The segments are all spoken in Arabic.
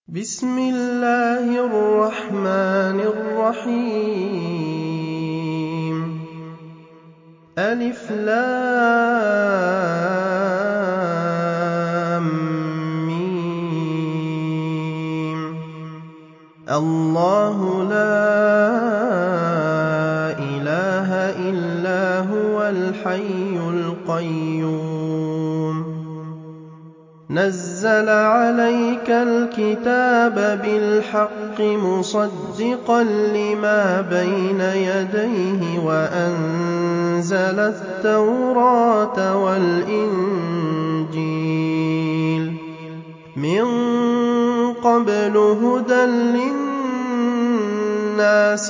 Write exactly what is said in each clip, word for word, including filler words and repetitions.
بسم الله الرحمن الرحيم ألف لام ميم الله لا إله إلا هو الحي القيوم نزل عليك الكتاب بالحق مصدقا لما بين يديه وأنزل التوراة والإنجيل من قبل هدى للناس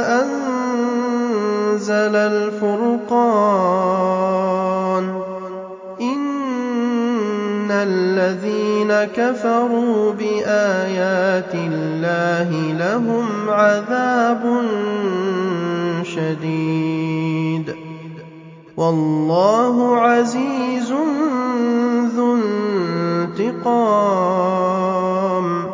وأنزل الفرقان إن الذين كفروا بآيات الله لهم عذاب شديد والله عزيز ذو انتقام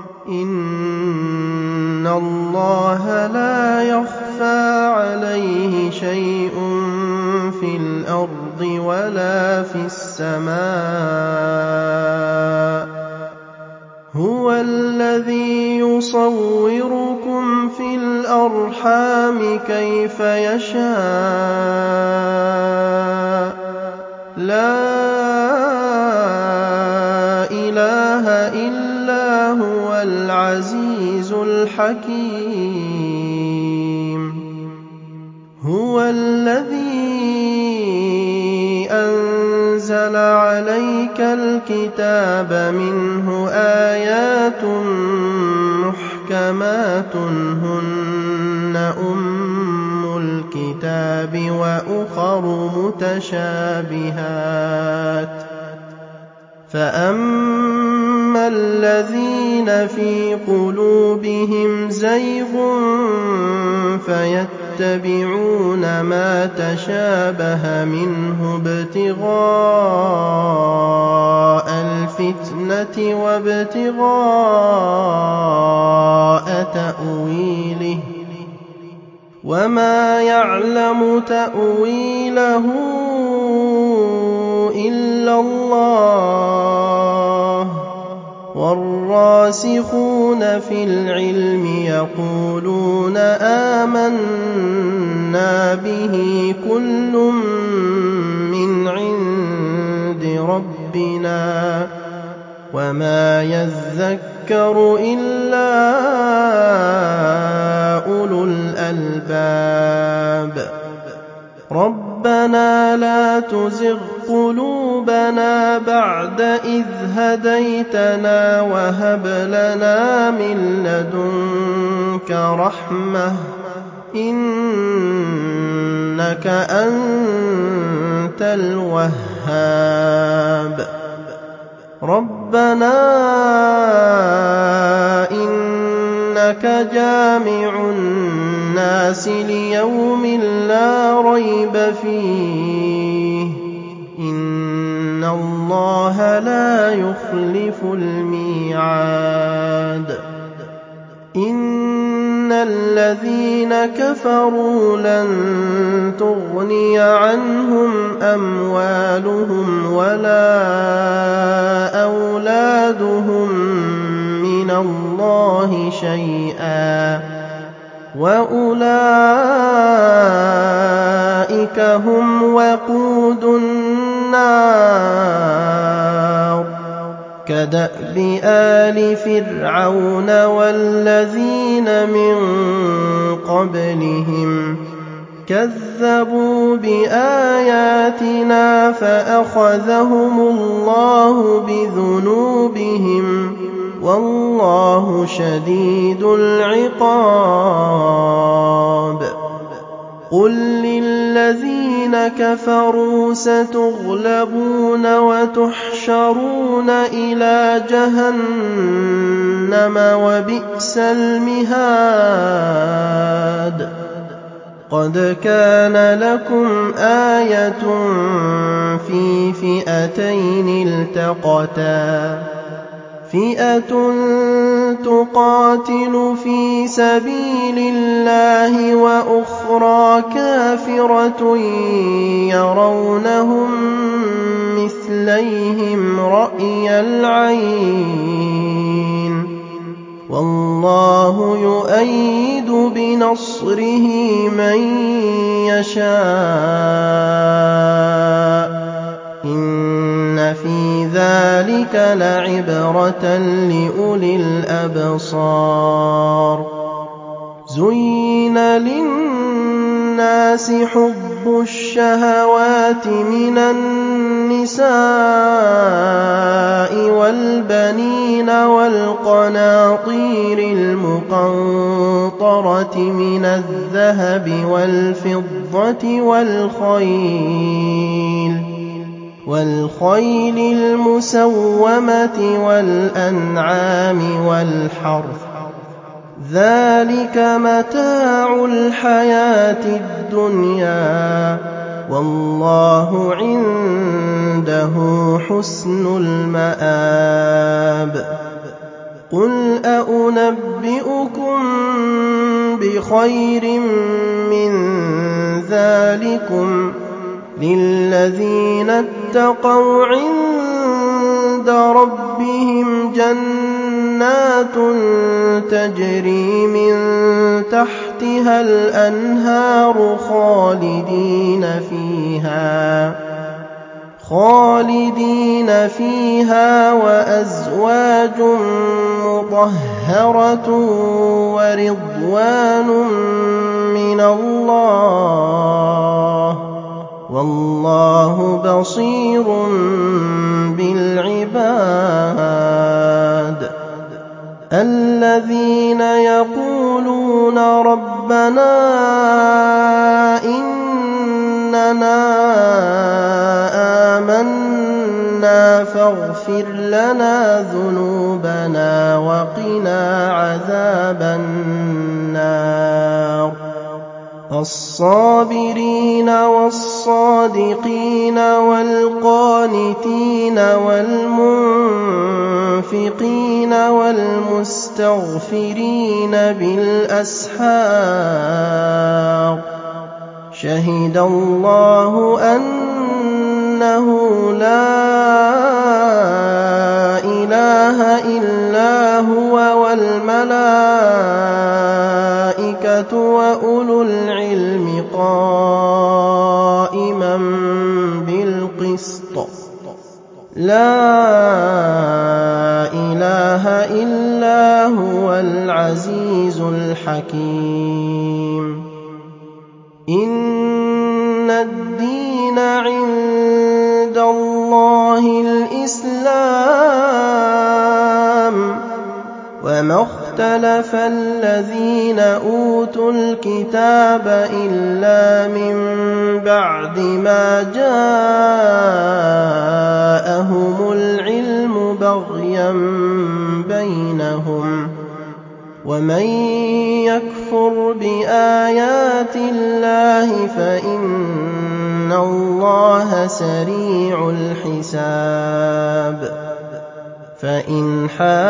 إن الله لا يخفى عليه شيء في الأرض ولا في السماء هو الذي يصوركم في الأرحام كيف يشاء لا إله إلا هو العزيز الحكيم هو الذي أنزل عليك الكتاب منه آيات محكمات هن أم الكتاب وأخر متشابهات فأما الذين في قلوبهم زيغ فيتبعون ما تشابه منه ابتغاء الفتنة وابتغاء تأويله وما يعلم تأويله إلا الله والراسخون في العلم يقولون آمنا به كل من عند ربنا وما يذكر إلا أولو الألباب ربنا لا تزغ قلوبنا بعد إذ هديتنا وهب لنا من لدنك رحمة إنك أنت الوهاب ربنا إنك جامع الناس ليوم لا ريب فيه إن الله لا يخلف الميعاد إن الذين كفروا لن تغني عنهم أموالهم ولا أولادهم من الله شيئا وأولئك هم وقود النار كدأب آل فرعون والذين من قبلهم كذبوا بآياتنا فأخذهم الله بذنوبهم والله شديد العقاب قل للذين كفروا ستغلبون وتحشرون إلى جهنم وبئس المهاد قد كان لكم آية في فئتين التقتا فِئَةٌ تُقَاتِلُ فِي سَبِيلِ اللَّهِ وَأُخْرَىٰ كَافِرَةٌ يَرَوْنَهُم مِّثْلَيْهِمْ رَأْيَ الْعَيْنِ ۚ وَاللَّهُ يُؤَيِّدُ بِنَصْرِهِ مَن يَشَاءُ ۗ إِنَّ فِي ذَٰلِكَ لَعِبْرَةً لِّأُولِي الْأَبْصَارِ. زُيِّنَ لِلنَّاسِ حُبُّ الشَّهَوَاتِ مِنَ النِّسَاءِ وَالْبَنِينَ وَالْقَنَاطِيرِ الْمُقَنطَرَةِ مِنَ الذَّهَبِ وَالْفِضَّةِ وَالْخَيْلِ الْمُسَوَّمَةِ وَالْأَنْعَامِ وَالْحَرْثِ ۗ ذَٰلِكَ مَتَاعُ الْحَيَاةِ الدُّنْيَا ۖ وَاللَّهُ عِندَهُ حُسْنُ الْمَآبِ. قُلْ أَؤُنَبِّئُكُم بِخَيْرٍ مِّن ذَٰلِكُمْ ۚ لِلَّذِينَ اتَّقَوْا عِندَ رَبِّهِمْ جَنَّاتٌ تَجْرِي مِن تَحْتِهَا الْأَنْهَارُ خَالِدِينَ فِيهَا وَأَزْوَاجٌ مُّطَهَّرَةٌ وَرِضْوَانٌ مِّنَ اللَّهِ ۗ وَاللَّهُ بَصِيرٌ بِالْعِبَادِ. الَّذِينَ يَقُولُونَ رَبَّنَا إِنَّنَا آمَنَّا فَاغْفِرْ لَنَا ذُنُوبَنَا وَقِنَا عَذَابَ النَّارِ. الصَّابِرِينَ وَالصَّادِقِينَ وَالْقَانِتِينَ وَالْمُنفِقِينَ وَالْمُسْتَغْفِرِينَ بِالْأَسْحَارِ. شَهِدَ اللَّهُ أَنَّهُ لَا إِلَٰهَ إِلَّا هُوَ وَالْمَلَائِكَةُ وَأُولُو الْعِلْمِ قَائِمًا بِالْقِسْطِ ۚ لَا إِلَٰهَ إِلَّا هُوَ الْعَزِيزُ الْحَكِيمُ. إِنَّ الدِّينَ عِندَ اللَّهِ الْإِسْلَامُ ۗ وَمَا اخْتَلَفَ الَّذِينَ أُوتُوا الْكِتَابَ إِلَّا مِن بَعْدِ مَا جَاءَهُمُ الْعِلْمُ بَغْيًا بَيْنَهُمْ ۗ وَمَن يَكْفُرْ بِآيَاتِ اللَّهِ فَإِنَّ اللَّهَ سَرِيعُ الْحِسَابِ. فَإِنْ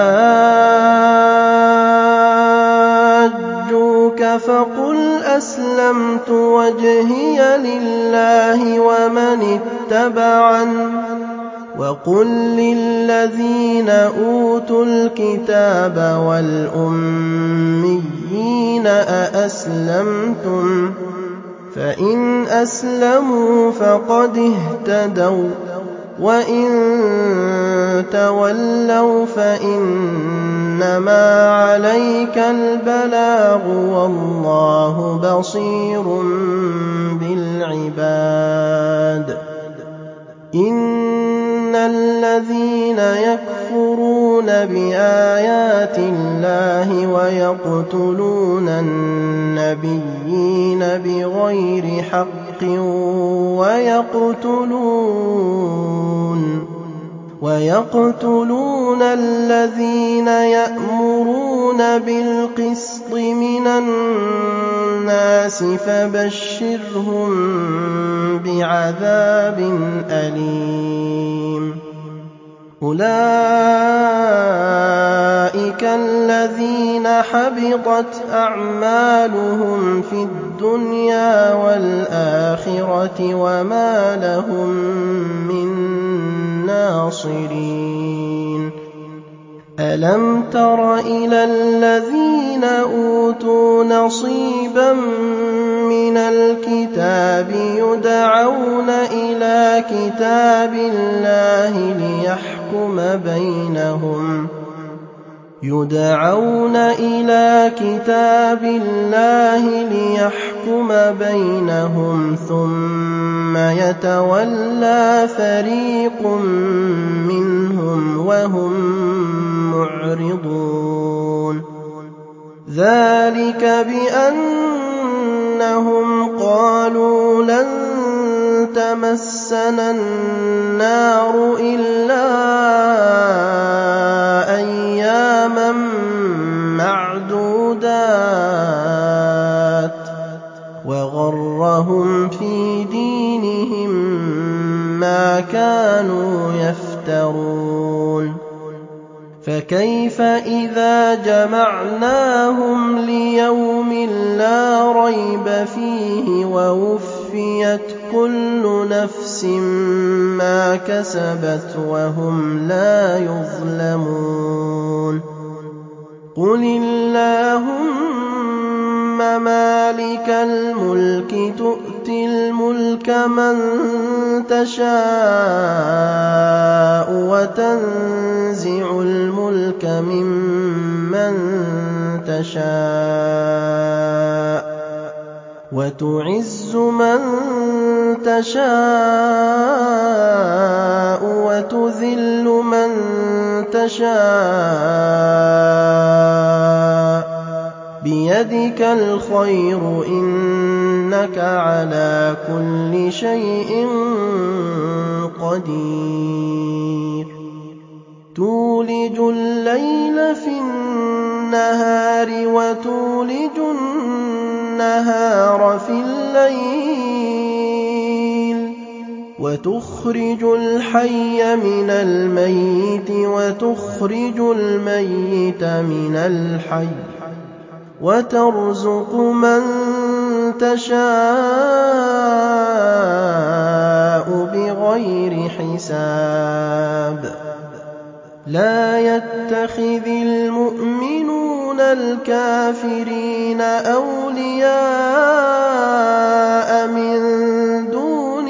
حَاجُّوكَ فَقُلْ أَسْلَمْتُ وَجْهِيَ لِلَّهِ وَمَنِ اتَّبَعَنِ ۗ وَقُل لِّلَّذِينَ أُوتُوا الْكِتَابَ وَالْأُمِّيِّينَ أَأَسْلَمْتُمْ ۚ فَإِنْ أَسْلَمُوا فَقَدِ اهْتَدَوا ۖ وَّإِن تَوَلَّوْا فَإِنَّمَا عَلَيْكَ الْبَلَاغُ ۗ وَاللَّهُ بَصِيرٌ بِالْعِبَادِ. إِنَّ الَّذِينَ يَكْفُرُونَ بِآيَاتِ اللَّهِ وَيَقْتُلُونَ النَّبِيِّينَ بِغَيْرِ حَقٍّ وَيَقْتُلُونَ وَيَقْتُلُونَ الَّذِينَ يَأْمُرُونَ بِالْقِسْطِ مِنَ النَّاسِ فَبَشِّرْهُم بِعَذَابٍ أَلِيمٍ. أولئك الذين حبطت أعمالهم في الدنيا والآخرة وما لهم من ناصرين ألم تر إلى الذين أوتوا نصيبا من الكتاب يدعون إلى كتاب الله ليحكم بينهم يدعون إلى كتاب الله ليحكم بينهم ثم يتولى فريق منهم وهم معرضون ذلك بأنهم قالوا لن تمسنا النار إلا أياما معدودات وغرهم في دينهم ما كانوا يفترون فكيف إذا جمعناهم ليوم لا ريب فيه ووفيت كل نفس ما كسبت وهم لا يظلمون قل اللهم مالك الملك تؤتي الملك من تشاء وتنزع الملك ممن تشاء وتعز من تشاء وتذل من تشاء بيدك الخير إنك على كل شيء قدير تولج الليل في النهار وتولج النهار في الليل وتخرج الحي من الميت وتخرج الميت من الحي وترزق من تشاء بغير حساب لا يتخذ المؤمنون الكافرين أولياء من دون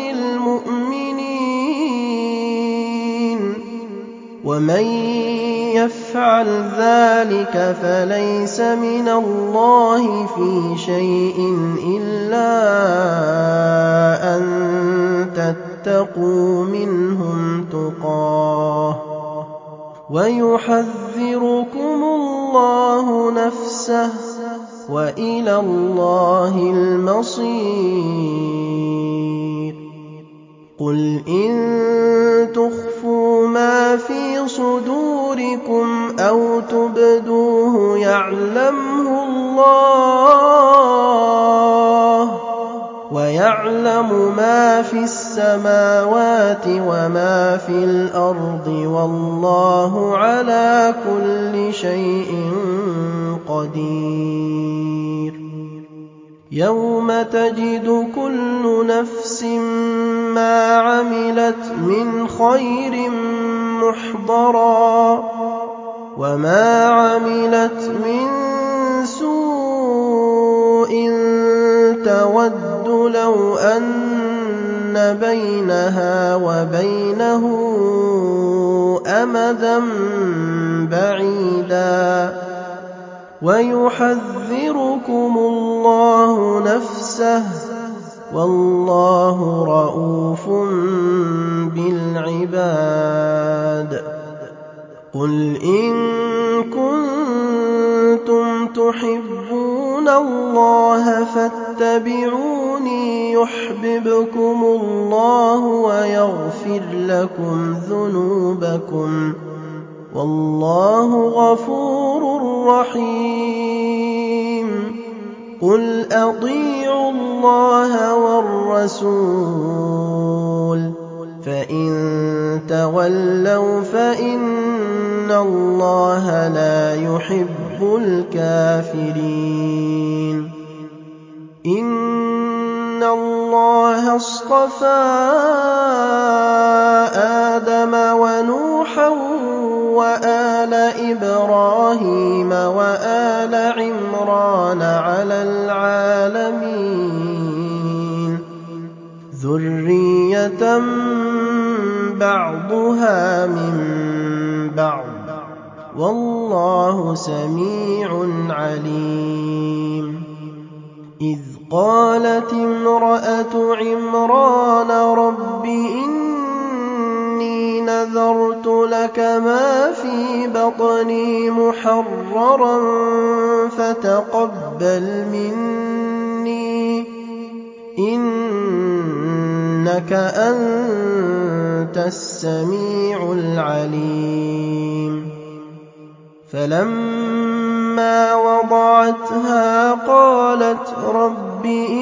المؤمنين ومن يفعل ذلك فليس من الله في شيء إلا أن تتقوا منهم تقاه ويحذركم الله نفسه وإلى الله المصير قل إن تخفوا ما في صدوركم أو تبدوه يعلمه الله ويعلم ما في السماوات وما في الأرض والله على كل شيء قدير يوم تجد كل نفس ما عملت من خير محضرا وما عملت من سوء تود لو أن بينها وبينه أمدا بعيدا ويحذركم الله نفسه والله رءوف بالعباد قل إن كنتم تحبون الله فاتبعوني يحببكم الله ويغفر لكم ذنوبكم والله غفور رحيم قل أطيعوا الله والرسول فإن تولوا فإن الله لا يحب الكافرين إن الله اصطفى آدم ونوحا وآل إبراهيم وآل عمران على العالمين ذرية بعضها من بعض والله سميع عليم إذ قالت امرأة عمران رب إني نذرت لك ما في بطني محررا فتقبل مني إنك أنت السميع العليم فلما وضعتها قالت رب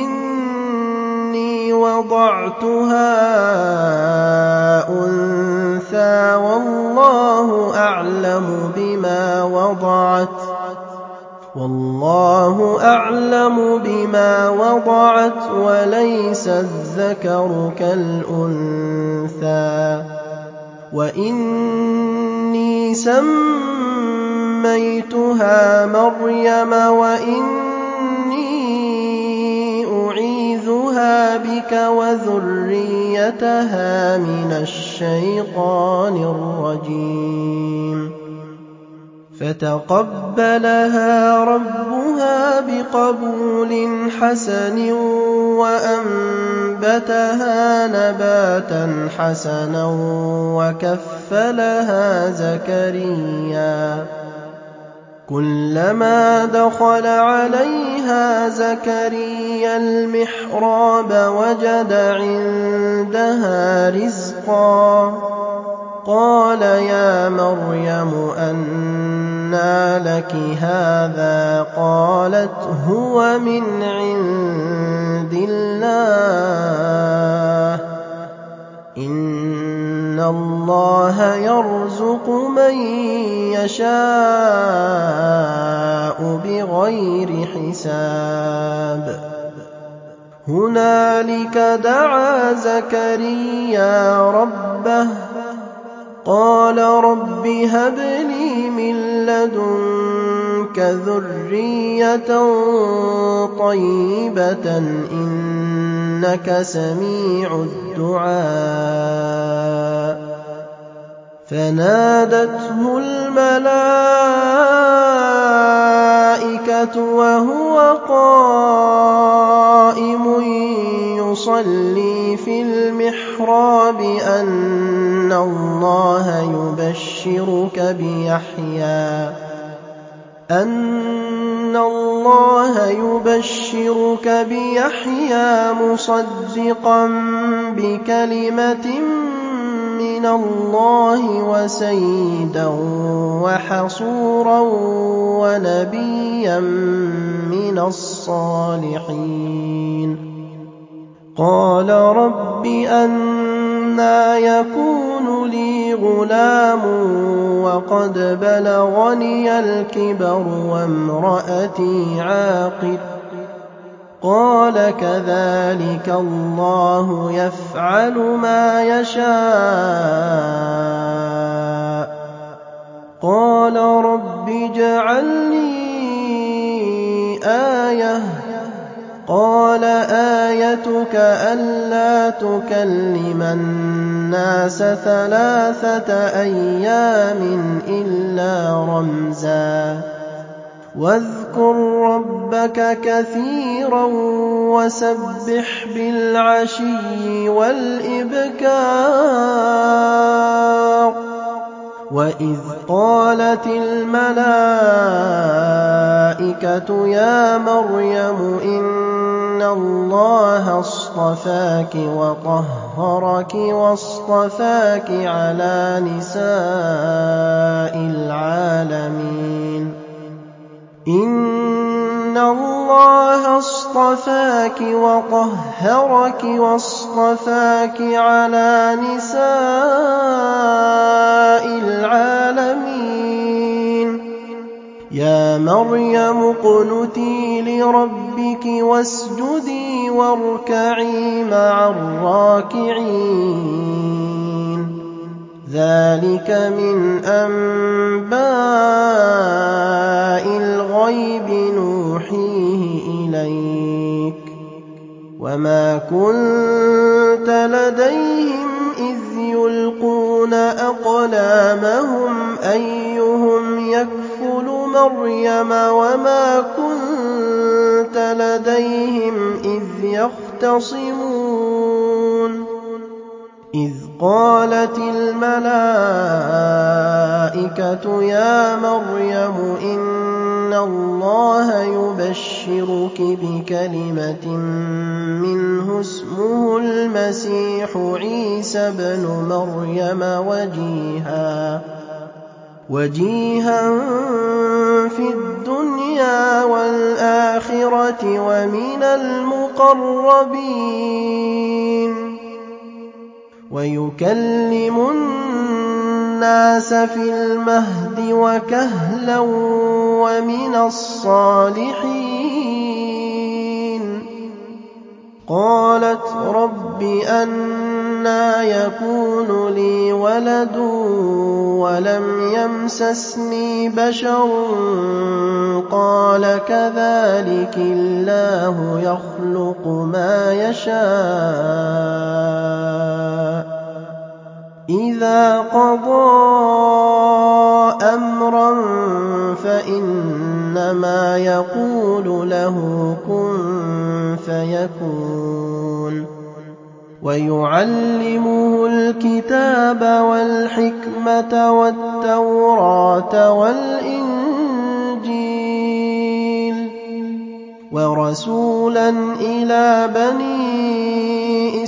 إني وضعتها أنثى والله أعلم بما وضعت والله أعلم بما وضعت وليس الذكر كالأنثى وإني سميتها مريم وإني أعيذها بك وذريتها من الشيطان الرجيم فتقبلها ربها بقبول حسن وأنبتها نباتا حسنا وكفلها زكريا كلما دخل عليها زكريا المحراب وجد عندها رزقا قال يا مريم أنى لك هذا قالت هو من عند الله إن الله يرزق من يشاء بغير حساب هنالك دعا زكريا ربه قال رب هب لي من لدنك ذرية طيبة إنك سميع الدعاء فنادته الملائكة وهو قائم يصلي في المحراب أن الله يبشرك بيحيى أن الله يبشرك بيحيى مصدقا بكلمة من الله وسيدا وحصورا ونبيا من الصالحين قال رب أنى يكون لي غلام وقد بلغني الكبر وامرأتي عاقر قال كذلك الله يفعل ما يشاء قال رب اجعل لي آية قال آيتك ألا تكلم الناس ثلاثة أيام إلا رمزا واذكر ربك كثيرا وسبح بالعشي والإبكار وإذ قالت الملائكة يا مريم إن الله اصطفاك وطهرك واصطفاك على نساء العالمين إن الله اصطفاك اصطفاكِ وطهركِ واصطفاكِ على نساء العالمين يا مريم اقنتي لربك واسجدي واركعي مع الراكعين ذلك من أنباء الغيب نوحيه إليك وما كنت لديهم إذ يلقون أقلامهم أيهم يكفل مريم وما كنت لديهم إذ يختصمون إذ قالت الملائكة يا مريم إن الله يبشرك بكلمة منه اسمه المسيح عيسى ابن مريم وجيها وجيها في الدنيا والآخرة ومن المقربين ويكلم الناس في المهد وكهلا ومن الصالحين قالت رب أنى يكون لي ولد ولم يمسسني بشر قال كذلك الله يخلق ما يشاء إذا قضى أمرا فإنما يقول له كن فيكون ويعلمه الكتاب والحكمة والتوراة والإنجيل ورسولا إلى بني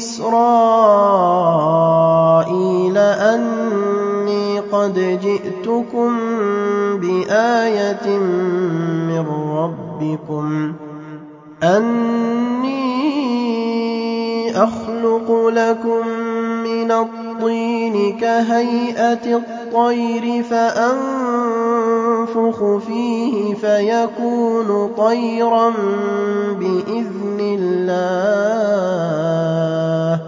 إسرائيل أني قد جئتكم بآية من ربكم أني أخلق لكم من الطين كهيئة الطير فأنفخ فيه فيكون طيرا بإذن الله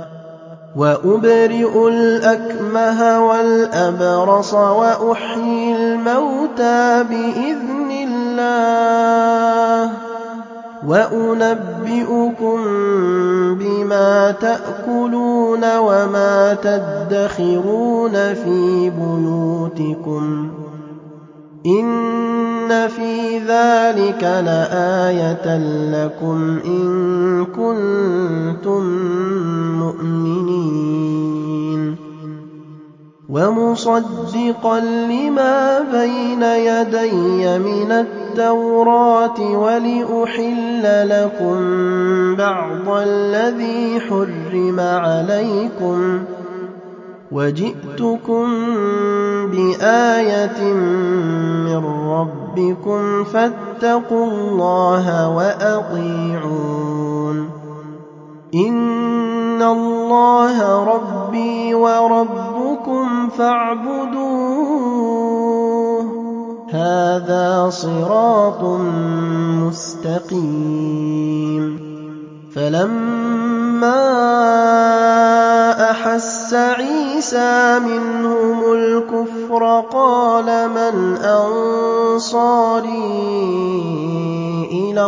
وأبرئ الأكمه والأبرص وأحيي الموتى بإذن الله وأنبئكم بما تأكلون وما تدخرون في بيوتكم إن في ذلك لآية لكم إن كنتم مؤمنين ومصدقا لما بين يدي من التوراة ولأحل لكم بعض الذي حرم عليكم وجئتكم بآية من ربكم فاتقوا الله وأطيعون إن الله ربي وربكم فاعبدوه هذا صراط مستقيم فلما أحس عيسى منهم الكفر قال من أنصاري إلى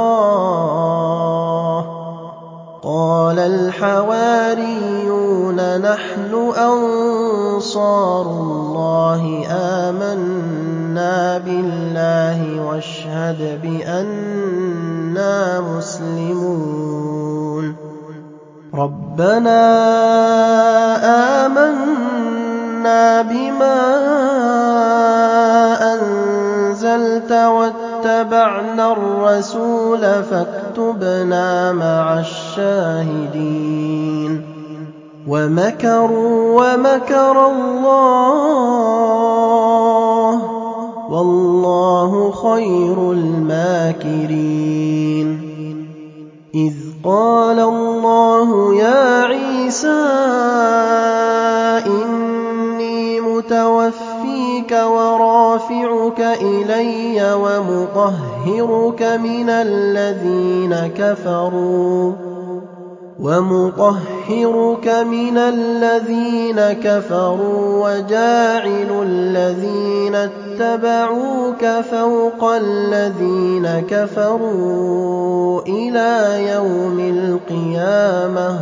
الله قال الحواريون نحن أنصار الله آمنا بالله واشهد بأننا مسلمون ربنا آمنا بما أنزلت واتبعنا الرسول فاكتبنا مع الشاهدين ومكروا ومكر الله والله خير الماكرين إذ قال الله يا عيسى إني متوفيك ورافعك إلي ومطهرك من الذين كفروا ومطهرك من الذين كفروا وجاعل الذين اتبعوك فوق الذين كفروا إلى يوم القيامة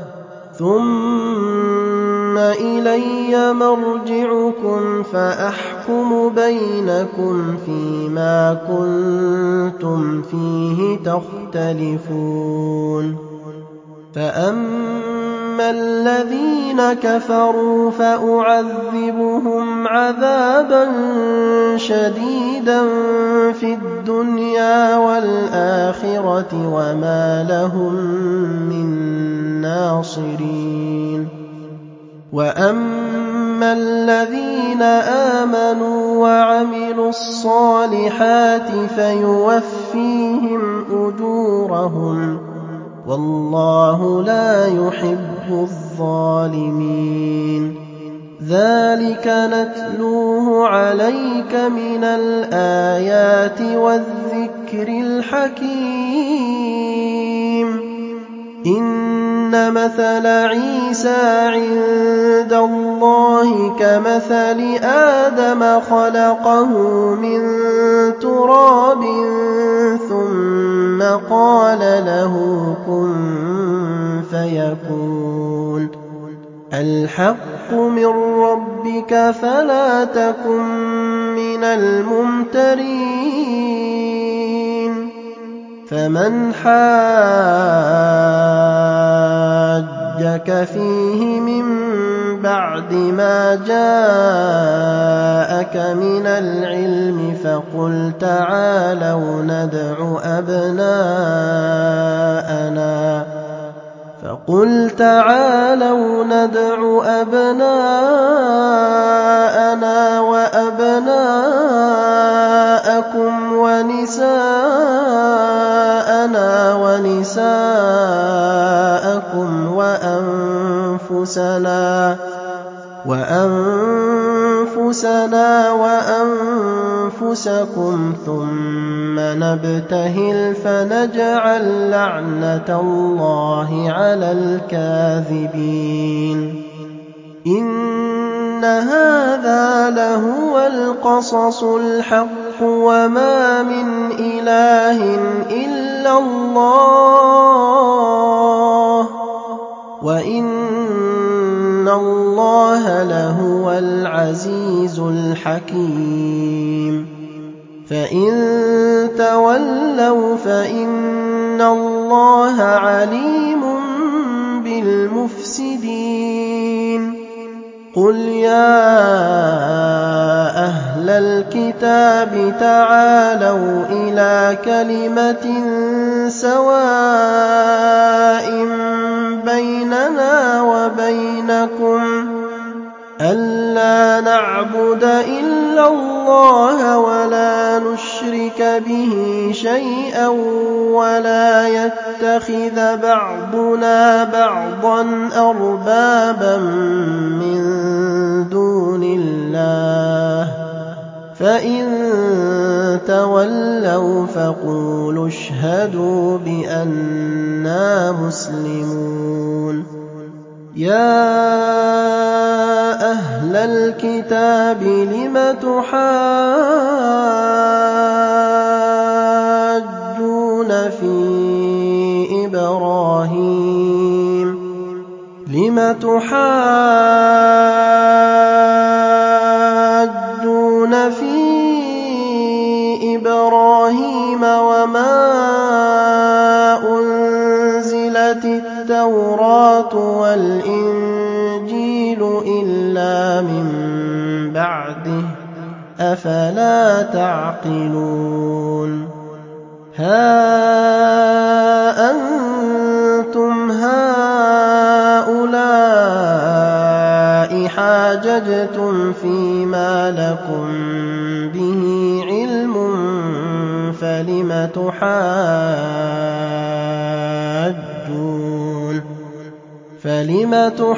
ثم إلي مرجعكم فأحكم بينكم فيما كنتم فيه تختلفون فأما الذين كفروا فأعذبهم عذابا شديدا في الدنيا والآخرة وما لهم من ناصرين وأما الذين آمنوا وعملوا الصالحات فيوفيهم أجورهم والله لا يحب الظالمين ذلك نتلوه عليك من الآيات والذكر الحكيم إن مثل عيسى عند الله كمثل آدم خلقه من تراب ثم قال له كن فيكون الحق من ربك فلا تكن من الممترين فمن حاجك فيه من بعد ما جاءك من العلم فقل تعالوا ندع أبناءنا فقل تعالوا ندع أبناءنا وأبناءكم ونساءنا ونساءكم وأنفسنا وأنفسنا وأنفسكم ثم نبتهل فنجعل لعنة الله على الكاذبين إن هذا لهو القصص الحق وما من إله إلا الله وإن الله لهو العزيز الحكيم فإن تولوا فإن الله عليم بالمفسدين قل يا أهل الكتاب تعالوا إلى كلمة سواء بيننا وبينكم ألا نعبد إلا الله ولا نشرك به شيئا ولا يتخذ بعضنا بعضا أربابا من دون الله فإن تولوا فقولوا اشهدوا بأننا مسلمون يا أهل الكتاب لم تحاجون في إبراهيم لم تحاجون في إبراهيم وما أنزلت التوراة والإنجيل إلا من بعده أفلا تعقلون ها أنتم هؤلاء حاججتم فيما لكم به علم فلم تحاجون فَلِمَ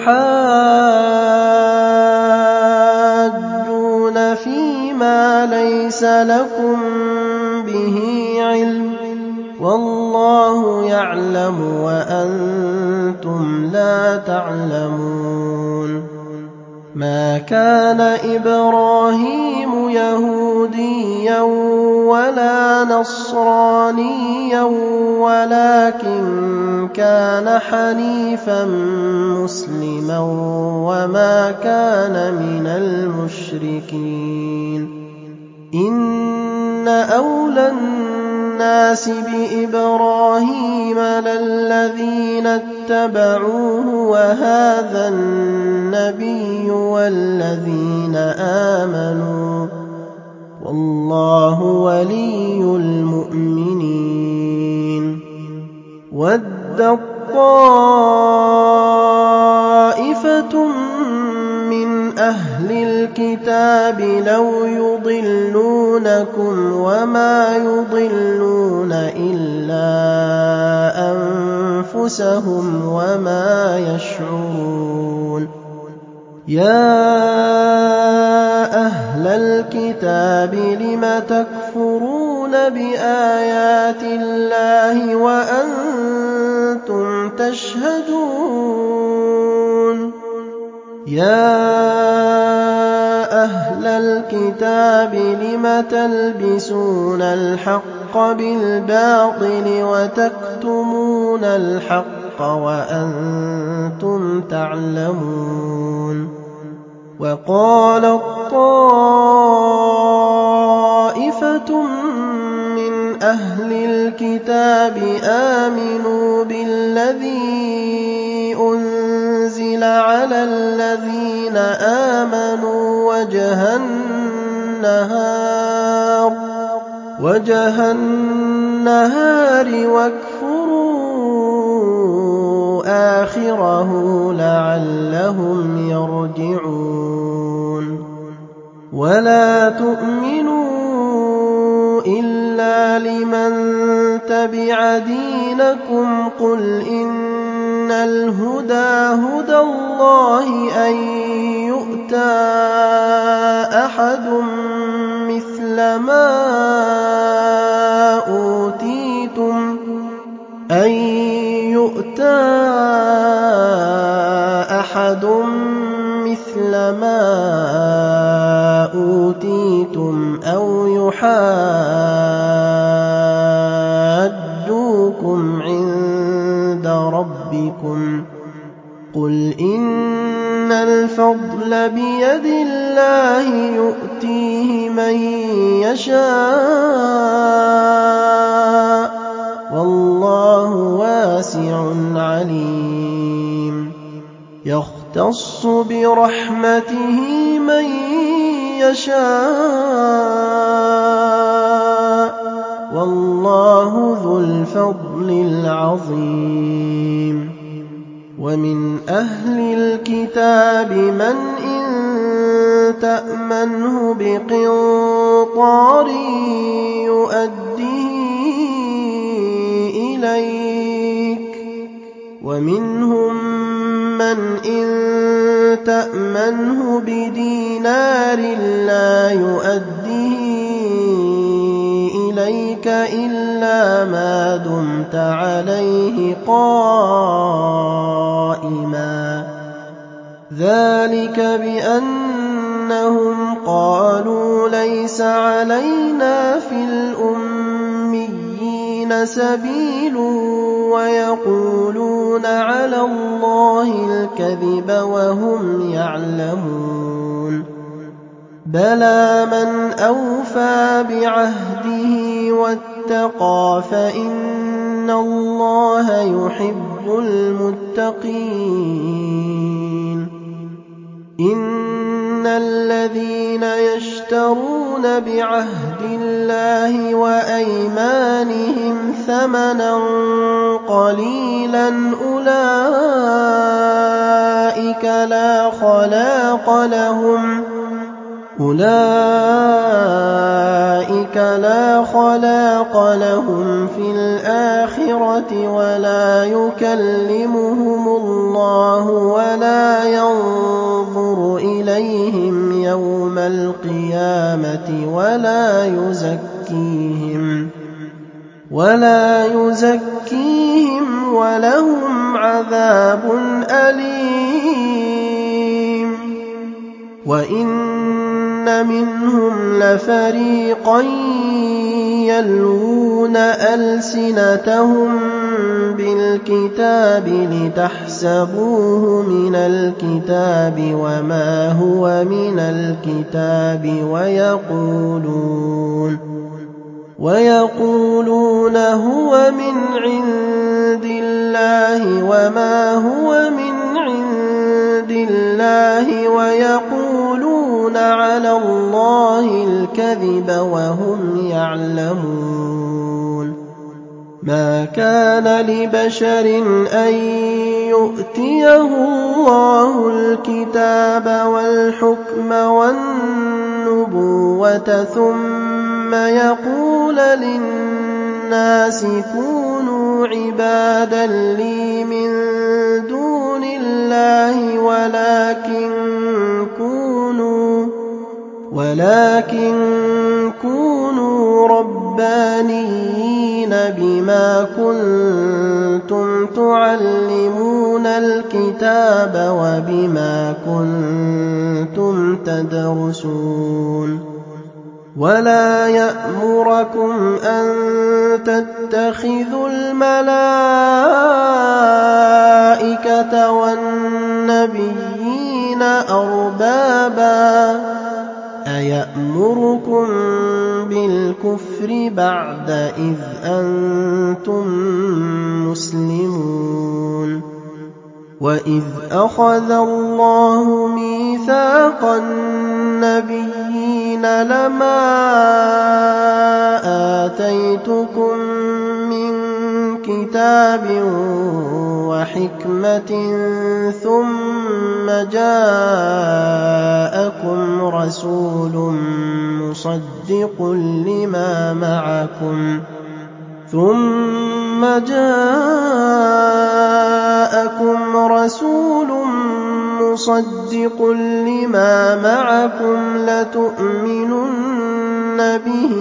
تُحَاجُّونَ فِيمَا لَيْسَ لَكُم بِهِ عِلْمٌ وَاللَّهُ يَعْلَمُ وَأَنتُمْ لَا تَعْلَمُونَ مَا كَانَ إِبْرَاهِيمُ يَهُودِيًّا وَلَا نَصْرَانِيًّا وَلَٰكِن كَانَ حَنِيفًا مُّسْلِمًا وَمَا كَانَ مِنَ الْمُشْرِكِينَ إِنَّ أَوْلَى النَّاسِ بِإِبْرَاهِيمَ لَلَّذِينَ اتَّبَعُوهُ وَهَٰذَا النَّبِيُّ وَالَّذِينَ آمَنُوا ۗ وَاللَّهُ وَلِيُّ الْمُؤْمِنِينَ وَدَّت طَّائِفَةٌ مِّنْ أَهْلِ الْكِتَابِ لَوْ يُضِلُّونَكُمْ وَمَا يُضِلُّونَ إِلَّا أَنفُسَهُمْ وَمَا يَشْعُرُونَ يَا أَهْلَ الْكِتَابِ لِمَ تَكْفُرُونَ بِآيَاتِ اللَّهِ وَأَنتُمْ تَشْهَدُونَ يَا أَهْلَ الْكِتَابِ لِمَ تَلْبِسُونَ الْحَقَّ بِالْبَاطِلِ وَتَكْتُمُونَ الْحَقَّ وَأَنتُمْ تَعْلَمُونَ وَقَالَت طَّائِفَةٌ مِّنْ أَهْلِ الْكِتَابِ آمِنُوا بِالَّذِي أُنزِلَ عَلَى الَّذِينَ آمَنُوا وَجْهَ النَّهَارِ وَجْهَ النَّهَارِ وَاكْفُرُوا آخِرَهُ لَعَلَّهُمْ يَرْجِعُونَ وَلَا تُؤْمِنُوا إِلَّا لِمَن تَبِعَ دِينَكُمْ قُلْ إِنَّ الْهُدَىٰ هُدَى اللَّهِ أَن يُؤْتَىٰ أَحَدٌ مِّثْلَ مَا أُوتِيتُمْ أَن يُؤْتَىٰ أَحَدٌ مِّثْلَ مَا أُوتِيتُمْ أَوْ يُحَاجُّوكُمْ عِندَ رَبِّكُمْ قُلْ إِنَّ الْفَضْلَ بِيَدِ اللَّهِ يُؤْتِيهِ مَن يَشَاءُ وَاللَّهُ وَاسِعٌ عَلِيمٌ يَخْتَصُّ بِرَحْمَتِهِ مَن يَشَاءُ وَاللَّهُ ذُو الْفَضْلِ الْعَظِيمِ وَمِنْ أَهْلِ الْكِتَابِ مَنْ إِن تَأْمَنْهُ بِقِنطَارٍ يُؤَدِّهِ إِلَيْكَ وَمِنْهُم مَّنْ إِن تَأْمَنْهُ بِدِينَارٍ لَّا يُؤَدِّهِ إِلَيْكَ إِلَّا مَا دُمْتَ عَلَيْهِ قَائِمًا ذَلِكَ بِأَنَّهُمْ قَالُوا لَيْسَ عَلَيْنَا فِي الْأُمِّيِّينَ سَبِيلٌ وَيَقُولُونَ عَلَى اللَّهِ الْكَذِبَ وَهُمْ يَعْلَمُونَ بَلَىٰ مَنْ أَوْفَىٰ بِعَهْدِهِ وَاتَّقَىٰ فَإِنَّ اللَّهَ يُحِبُّ الْمُتَّقِينَ إِنَّ الَّذِينَ يَشْتَرُونَ بِعَهْدِ اللَّهِ وَأَيْمَانِهِمْ ثَمَنًا قَلِيلًا أُولَٰئِكَ لَا خَلَاقَ لَهُمْ أُولَٰئِكَ ولا خلاق لهم في الآخرة ولا يكلمهم الله ولا ينظر إليهم يوم القيامة ولا يزكيهم ولا يزكيهم ولهم عذاب أليم. وإن منهم لفريقا يلوون ألسنتهم بالكتاب لتحسبوه من الكتاب وما هو من الكتاب ويقولون ويقولون هو من عند الله وما هو من عند الله ويقولون على الله الكذب وهم يعلمون. ما كان لبشر أن يؤتيه الله الكتاب والحكم والنبوة ثم يقول للناس كونوا عبادا لي من دون الله ولكن كونوا ولكن كونوا ربانيين بما كنتم تعلمون الكتاب وبما كنتم تدرسون. ولا يأمركم أن تتخذوا الملائكة والنبيين أربابا أيأمركم بالكفر بعد إذ أنتم مسلمون. وإذ أخذ الله ميثاق النبيين لما آتيتكم من كتاب وحكمة ثم جاءكم رسول مصدق لما معكم ثم جاءكم رسول مصدق لما معكم لتؤمنن به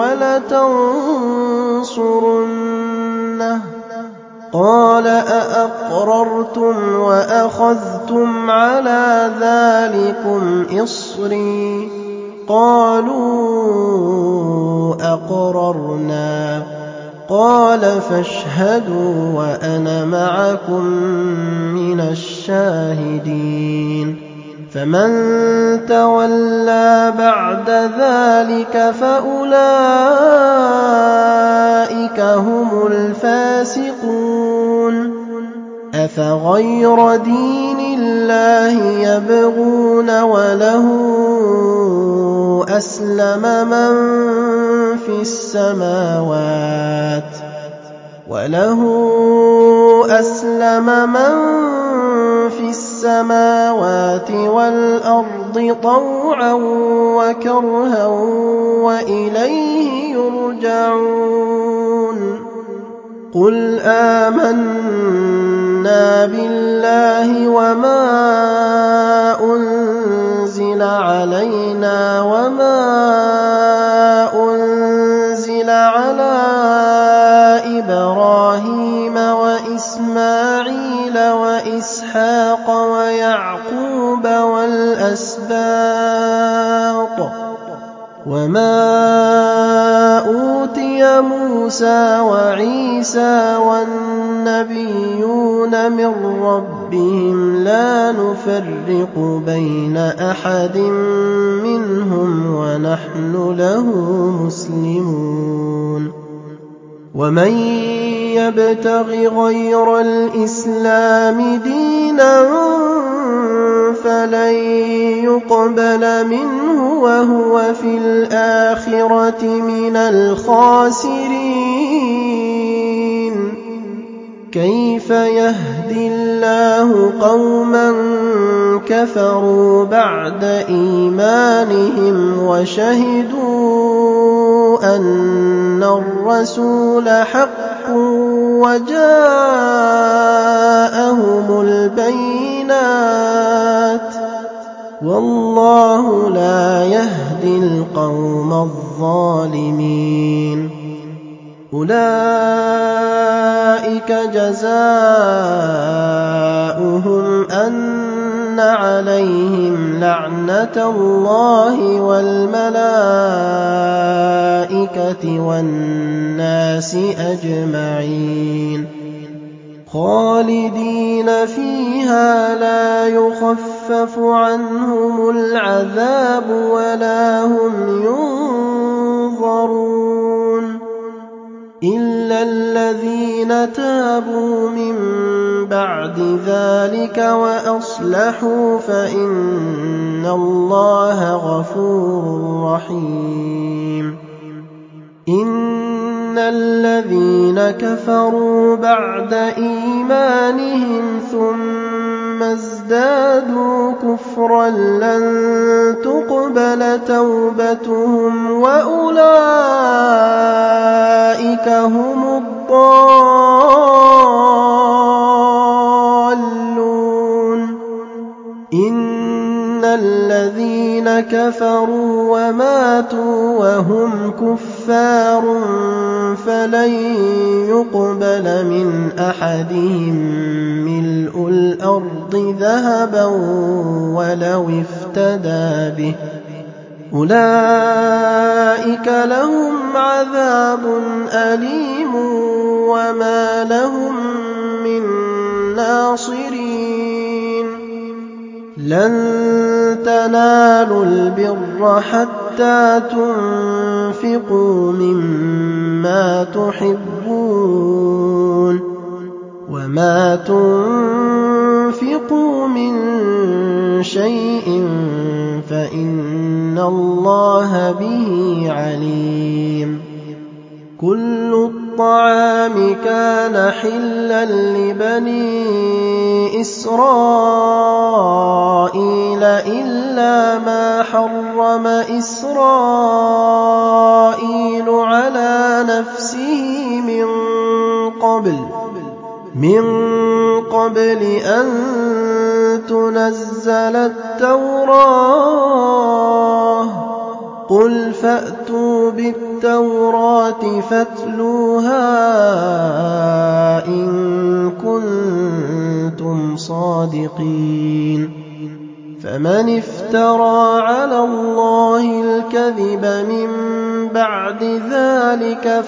ولتنصرنه قال أأقررتم وأخذتم على ذلكم إصري قالوا أقررنا قال فاشهدوا وأنا معكم من الشاهدين. فمن تولى بعد ذلك فأولئك هم الفاسقون. أفغير دين الله يبغون وله أسلم من في السماوات وله أسلم من في السماوات والأرض طوعا وكرها وإليه يرجعون. قل آمنا بالله وما أنزل علينا وما أنزل على إبراهيم وإسماعيل وإسحاق ويعقوب والأسباط وما أوتي موسى وعيسى والنبيون من ربهم لا نفرق بين أحد منهم ونحن له مسلمون. ومن يبتغ غير الإسلام دينا فلن يقبل منه وهو في الآخرة من الخاسرين. كيف يهدي الله قوما كفروا بعد إيمانهم وشهدوا أَنَّ الرَّسُولَ حَقٌّ وَجَاءَهُمُ الْبَيِّنَاتُ ۚ وَاللَّهُ لَا يَهْدِي الْقَوْمَ الظَّالِمِينَ. أُولَٰئِكَ جَزَاؤُهُمْ أَنَّ عَلَيْهِمْ لَعْنَةَ اللَّهِ وَالْمَلَائِكَةِ وَالنَّاسِ أَجْمَعِينَ خَالِدِينَ فِيهَا لَا يُخَفَّفُ عَنْهُمُ الْعَذَابُ وَلَا هُمْ يُنظَرُونَ إِلَّا الَّذِينَ تَابُوا مِن بَعْدِ ذَٰلِكَ وَأَصْلَحُوا فَإِنَّ اللَّهَ غَفُورٌ رَّحِيمٌ. إِنَّ الَّذِينَ كَفَرُوا بَعْدَ إِيمَانِهِمْ ثُمَّ ازْدَادُوا كُفْرًا لَّن تُقْبَلَ تَوْبَتُهُمْ وَأُولَٰئِكَ هُمُ الضَّالُّونَ. إِنَّ الَّذِينَ كَفَرُوا وَمَاتُوا وَهُمْ كُفَّارٌ فَلَن يُقْبَلَ مِنْ أَحَدِهِم مِّلْءُ الْأَرْضِ ذَهَبًا وَلَوِ افْتَدَىٰ بِهِ ۗ أُولَٰئِكَ لَهُمْ عَذَابٌ أَلِيمٌ وَمَا لَهُم مِّن نَّاصِرِينَ. لَن تَنَالُوا الْبِرَّ حَتَّىٰ تُنفِقُوا مِمَّا تُحِبُّونَ ۚ وَمَا تُنفِقُوا مِن شَيْءٍ فَإِنَّ اللَّهَ بِهِ عَلِيمٌ. كُلُّ الطَّعَامِ كَانَ حِلًّا لِّبَنِي إِسْرَائِيلَ إِلَّا مَا حَرَّمَ إِسْرَائِيلُ عَلَىٰ نَفْسِهِ مِن قَبْلُ مِن قَبْلِ أَن تُنَزَّلَ التَّوْرَاةُ ۗ قُلْ فَأْتُوا بِالتَّوْرَاةِ فَاتْلُوهَا إِن كُنتُمْ صَادِقِينَ. فَمَنِ افْتَرَىٰ عَلَى اللَّهِ الْكَذِبَ مِن بَعْدِ ذَٰلِكَ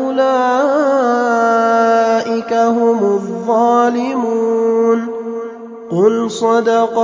فَأُولَٰئِكَ هُمُ الظَّالِمُونَ. قُلْ صَدَقَ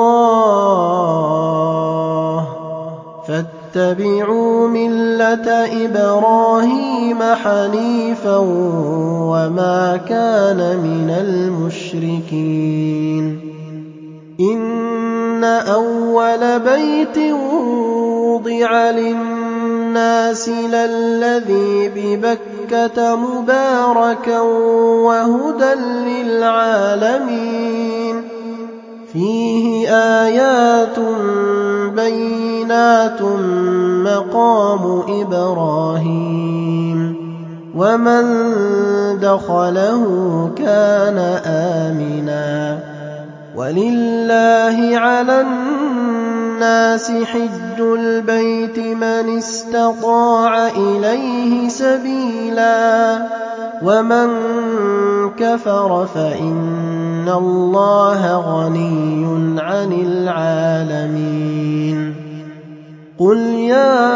اللَّهُ فَاتَّبِعُوا مِلَّةَ إِبْرَاهِيمَ حَنِيفًا وَمَا كَانَ مِنَ الْمُشْرِكِينَ. إِنَّ أَوَّلَ بَيْتٍ وُضِعَ لِلنَّاسِ لَلَّذِي بِبَكَّةَ مُبَارَكًا وَهُدًى لِّلْعَالَمِينَ فِيهِ آيَاتٌ بَيِّنَاتٌ مَّقَامُ إِبْرَاهِيمَ ۖ وَمَن دَخَلَهُ كَانَ آمِنًا ۗ وَلِلَّهِ عَلَى النَّاسِ حِجُّ الْبَيْتِ مَنِ اسْتَطَاعَ إِلَيْهِ سَبِيلًا ۚ وَمَن كَفَرَ فَإِنَّ اللَّهَ غَنِيٌّ عَنِ الْعَالَمِينَ. قُلْ يَا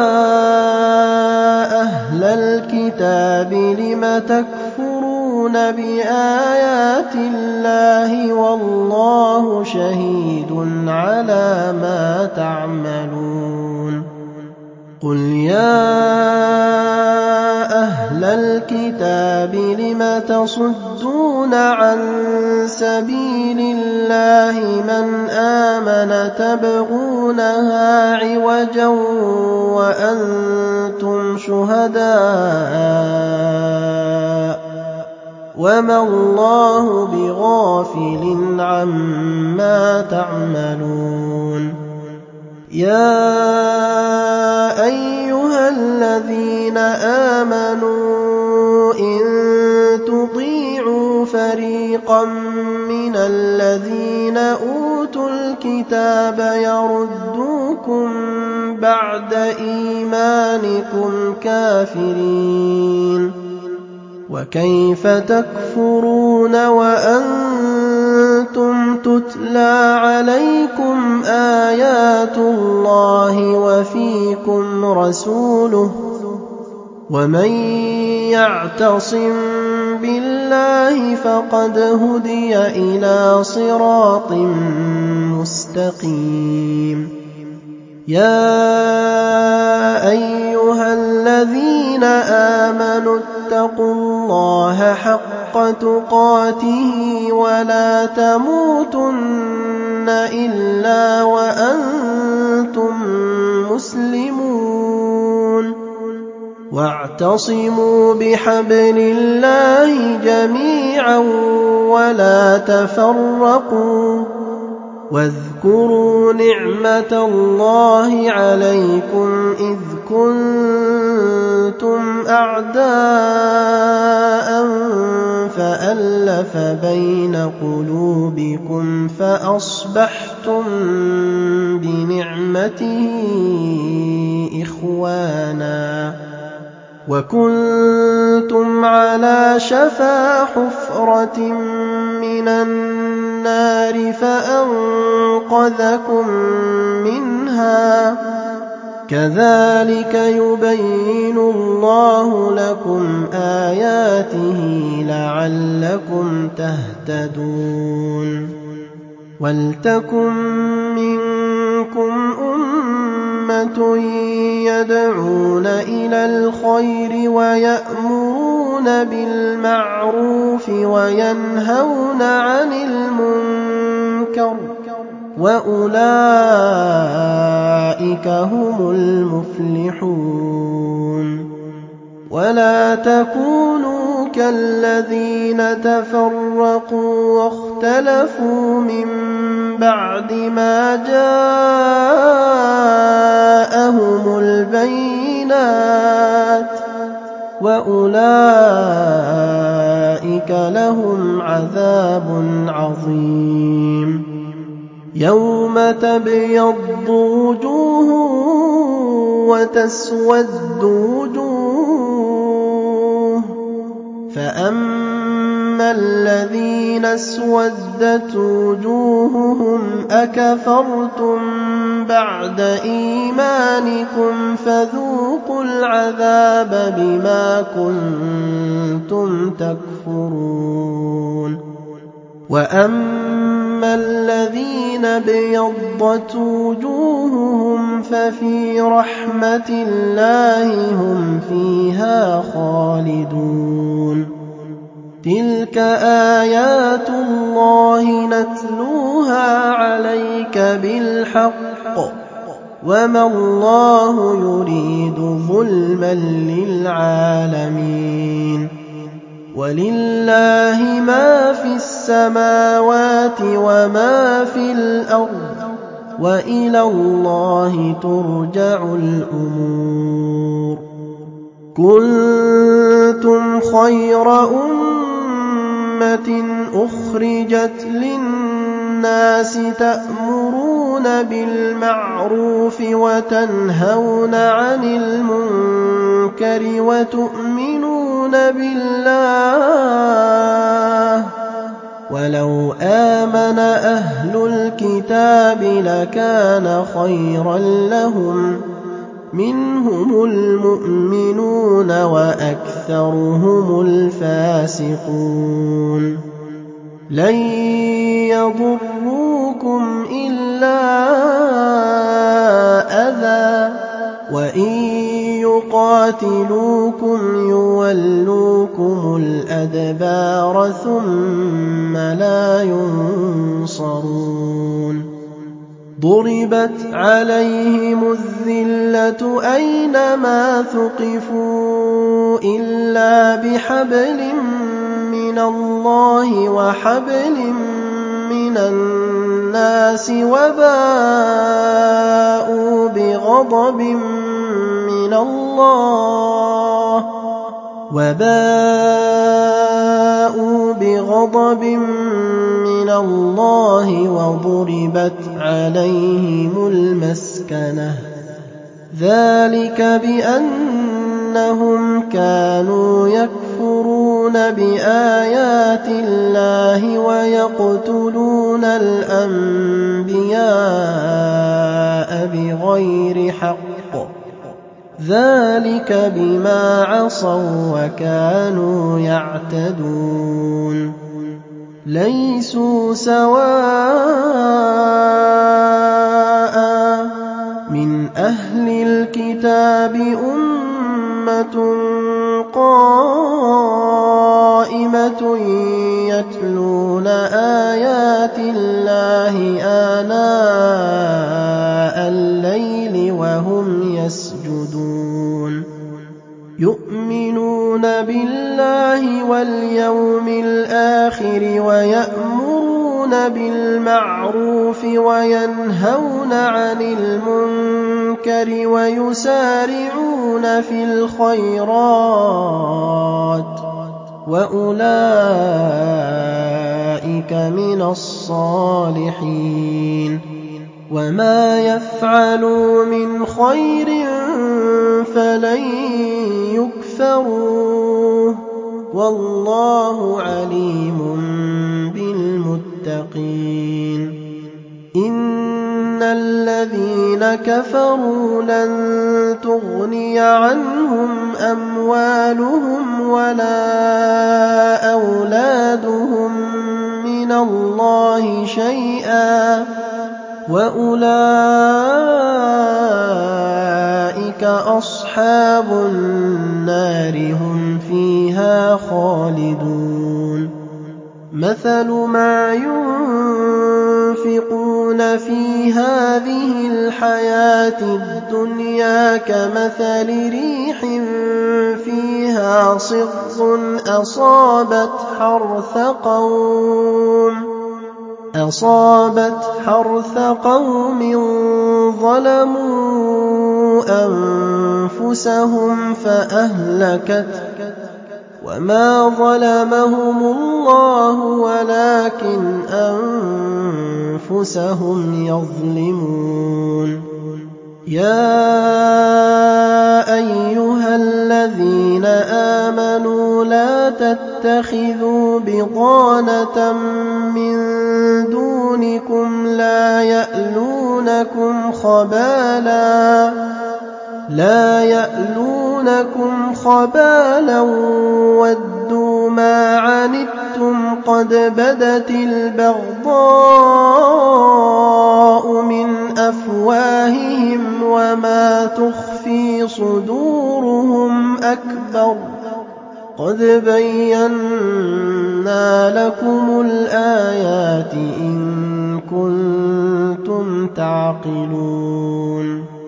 أَهْلَ الْكِتَابِ لِمَ تَكْفُرُونَ بِآيَاتِ اللَّهِ وَاللَّهُ شَهِيدٌ عَلَىٰ مَا تَعْمَلُونَ. قُلْ يَا أَهْلَ الْكِتَابِ لِمَ تَصُدُّونَ عَن سَبِيلِ اللَّهِ مَنْ آمَنَ تَبْغُونَهَا عِوَجًا وَأَنتُمْ شُهَدَاءُ ۗ وَمَا اللَّهُ بِغَافِلٍ عَمَّا تَعْمَلُونَ. يَا أَيُّهَا الَّذِينَ آمَنُوا إِن تُطِيعُوا فَرِيقًا مِّنَ الَّذِينَ أُوتُوا الْكِتَابَ يَرُدُّوكُم بَعْدَ إِيمَانِكُمْ كَافِرِينَ وَكَيْفَ تَكْفُرُونَ وَأَنتُمْ تُتْلَىٰ عَلَيْكُمْ آيَاتُ اللَّهِ وَفِيكُمْ رَسُولُهُ ۗ وَمَن يَعْتَصِم بِاللَّهِ فَقَدْ هُدِيَ إِلَىٰ صِرَاطٍ مُّسْتَقِيمٍ يَا أَيُّهَا الَّذِينَ آمَنُوا اتَّقُوا اللَّهَ حَقَّ تُقَاتِهِ وَلَا تَمُوتُنَّ إِلَّا وَأَنتُم مُّسْلِمُونَ وَاعْتَصِمُوا بِحَبْلِ اللَّهِ جَمِيعًا وَلَا تَفَرَّقُوا وَاذْكُرُوا نِعْمَةَ اللَّهِ عَلَيْكُمْ إِذْ كُنتُمْ أَعْدَاءً فَأَلَّفَ بَيْنَ قُلُوبِكُمْ فَأَصْبَحْتُم بِنِعْمَتِهِ إِخْوَانًا وَكُنتُمْ عَلَىٰ شَفَا حُفْرَةٍ مِّنَ النَّارِ فَأَنقَذَكُم مِّنْهَا ۗ كَذَٰلِكَ يُبَيِّنُ اللَّهُ لَكُمْ آيَاتِهِ لَعَلَّكُمْ تَهْتَدُونَ وَلْتَكُن مِّنكُمْ أُمَّةٌ يَدْعُونَ إِلَى الْخَيْرِ وَيَأْمُرُونَ بِالْمَعْرُوفِ وَيَنْهَوْنَ عَنِ الْمُنكَرِ ۚ وَأُولَٰئِكَ هُمُ الْمُفْلِحُونَ وَلَا تَكُونُوا كَالَّذِينَ تَفَرَّقُوا وَاخْتَلَفُوا مِن بَعْدِ مَا جَاءَهُمُ الْبَيِّنَاتُ ۚ وَأُولَٰئِكَ لَهُمْ عَذَابٌ عَظِيمٌ يَوْمَ تَبْيَضُّ وُجُوهٌ وَتَسْوَدُّ وُجُوهٌ ۚ فَأَمَّا الَّذِينَ اسْوَدَّتْ وُجُوهُهُمْ أَكَفَرْتُم بَعْدَ إِيمَانِكُمْ فَذُوقُوا الْعَذَابَ بِمَا كُنتُمْ تَكْفُرُونَ وَأَمَّا الَّذِينَ ابْيَضَّتْ وُجُوهُهُمْ فَفِي رَحْمَةِ اللَّهِ هُمْ فِيهَا خَالِدُونَ تِلْكَ آيَاتُ اللَّهِ نَتْلُوهَا عَلَيْكَ بِالْحَقِّ ۚ وَمَا اللَّهُ يُرِيدُ ظُلْمًا لِّلْعَالَمِينَ وَلِلَّهِ مَا فِي السَّمَاوَاتِ وَمَا فِي الْأَرْضِ ۚ وَإِلَى اللَّهِ تُرْجَعُ الْأُمُورُ كُنتُمْ خَيْرَ أُمَّةٍ أُخْرِجَتْ لِلنَّاسِ تَأْمُرُونَ بِالْمَعْرُوفِ وَتَنْهَوْنَ عَنِ الْمُنكَرِ وَتُؤْمِنُونَ بِاللَّهِ ۗ وَلَوْ آمَنَ أَهْلُ الْكِتَابِ لَكَانَ خَيْرًا لَّهُم ۚ مِّنْهُمُ الْمُؤْمِنُونَ وَأَكْثَرُهُمُ الْفَاسِقُونَ لَن يَضُرُّوكُمْ إِلَّا أَذًى ۖ وَإِن يُقَاتِلُوكُمْ يُوَلُّوكُمُ الْأَدْبَارَ ثُمَّ لَا يُنصَرُونَ ضُرِبَتْ عَلَيْهِمُ الذِّلَّةُ أَيْنَمَا ثُقِفُوا إِلَّا بِحَبْلٍ مِّنَ اللَّهِ وَحَبْلٍ مِّنَ النَّاسِ النَّاسِ وَبَاءُوا بِغَضَبٍ مِّنَ اللَّهِ وَبَاءُوا بِغَضَبٍ مِّنَ اللَّهِ وَضُرِبَتْ عَلَيْهِمُ الْمَسْكَنَةُ ذَلِكَ بِأَنَّهُمْ كَانُوا يَكْفُرُونَ بِآيَاتِ اللَّهِ وَيَقْتُلُونَ الْأَنبِيَاءَ بِغَيْرِ حَقٍّ ذَلِكَ بِمَا عَصَوا وَّكَانُوا يَعْتَدُونَ لَيْسُوا سَوَاءً مِّنْ أَهْلِ الْكِتَابِ أُمَّةٌ قَائِمَةٌ يَتْلُونَ آيَاتِ اللَّهِ آنَاءَ اللَّيْلِ وَهُمْ يَسْجُدُونَ يُؤْمِنُونَ بِاللَّهِ وَالْيَوْمِ الْآخِرِ وَيَأْمُرُونَ بِالْمَعْرُوفِ وَيَنْهَوْنَ عَنِ الْمُنكَرِ وَيُسَارِعُونَ فِي الْخَيْرَاتِ وَأُولَئِكَ مِنَ الصَّالِحِينَ وَمَا يَفْعَلُوا مِنْ خَيْرٍ فَلَن يُكْفَرُوهُ وَاللَّهُ عَلِيمٌ بِالْمُتَّقِينَ إِنَّ الَّذِينَ كَفَرُوا لَن تُغْنِيَ عَنْهُمْ أَمْوَالُهُمْ وَلَا أَوْلَادُهُم مِّنَ اللَّهِ شَيْئًا وَأُولَٰئِكَ أَصْحَابُ النَّارِ هُمْ فِيهَا خَالِدُونَ مَثَلُ مَا يُنفِقُونَ فِي هَٰذِهِ الْحَيَاةِ الدُّنْيَا كَمَثَلِ رِيحٍ فِيهَا صِرٌّ أَصَابَتْ حَرْثَ قَوْمٍ أَصَابَتْ حَرْثَ قَوْمٍ ظَلَمُوا أَنفُسَهُمْ فَأَهْلَكَتْهُ وَمَا ظَلَمَهُمُ اللَّهُ وَلَٰكِنْ أَنفُسَهُمْ يَظْلِمُونَ يَا أَيُّهَا الَّذِينَ آمَنُوا لَا تَتَّخِذُوا بِطَانَةً مِّن دُونِكُمْ لَا يَأْلُونَكُمْ خَبَالًا لَا يَأْلُونَكُمْ خَبَالًا وَدُّوا مَا عَنِتُّمْ قَدْ بَدَتِ الْبَغْضَاءُ مِنْ أَفْوَاهِهِمْ وَمَا تُخْفِي صُدُورُهُمْ أَكْبَرُ قَدْ بَيَّنَّا لَكُمُ الْآيَاتِ إِن كُنتُمْ تَعْقِلُونَ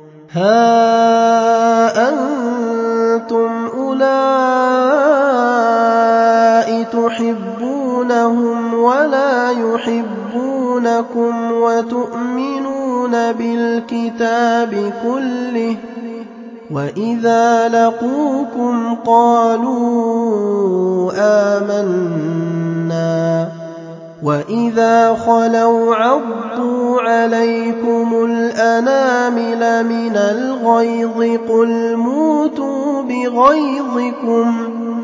هَا أَنتُمْ أُولَاءِ تُحِبُّونَهُمْ وَلَا يُحِبُّونَكُمْ وَتُؤْمِنُونَ بِالْكِتَابِ كُلِّهِ وَإِذَا لَقُوكُمْ قَالُوا آمَنَّا وَإِذَا خَلَوْا عَضُّوا عَلَيْكُمُ الْأَنَامِلَ مِنَ الْغَيْظِ قُلْ مُوتُوا بِغَيْظِكُمْ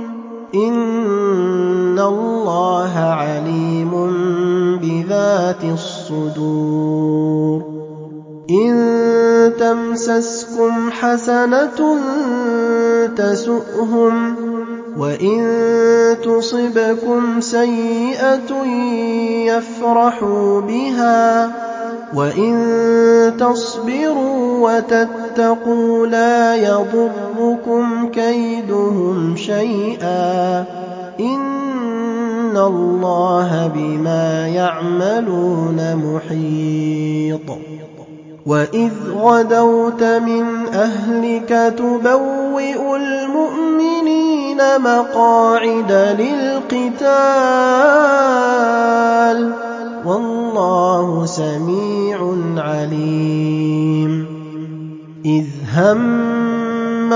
إِنَّ اللَّهَ عَلِيمٌ بِذَاتِ الصُّدُورِ إِن تَمْسَسْكُمْ حَسَنَةٌ تَسُؤْهُمْ وَإِن تُصِبْكُمْ سَيِّئَةٌ يَفْرَحُوا بِهَا وَإِن تَصْبِرُوا وَتَتَّقُوا لَا يَضُرُّكُمْ كَيْدُهُمْ شَيْئًا إِنَّ اللَّهَ بِمَا يَعْمَلُونَ مُحِيطٌ وَإِذْ غَدَوْتَ مِنْ أَهْلِكَ تُبَوِّئُ الْمُؤْمِنِينَ مَقَاعِدَ لِلْقِتَالِ وَاللَّهُ سَمِيعٌ عَلِيمٌ إِذْ هَمَّ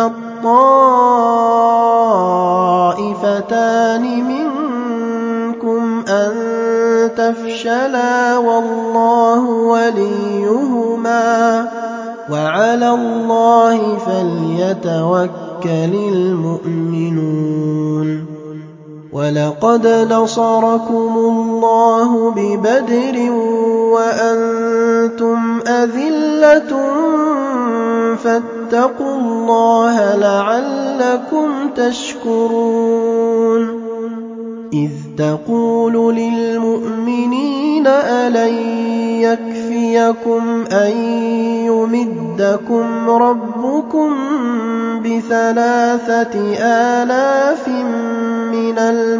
الطَّائِفَتَانِ مِنكُمْ أَن تَفْشَلَا وَاللَّهُ وَلِيُّهُمَا وَعَلَى اللَّهِ فَلْيَتَوَكَّلِ الْمُؤْمِنُونَ وَلَقَدْ نَصَرَكُمُ اللَّهُ بِبَدْرٍ وَأَنتُمْ أَذِلَّةٌ فَاتَّقُوا اللَّهَ لَعَلَّكُمْ تَشْكُرُونَ إِذْ تَقُولُ لِلْمُؤْمِنِينَ أَلَنْ يَكْفِيَكُمْ أَنْ يُمِدَّكُمْ رَبُّكُمْ بِثَلَاثَةِ آلَافٍ مِنَ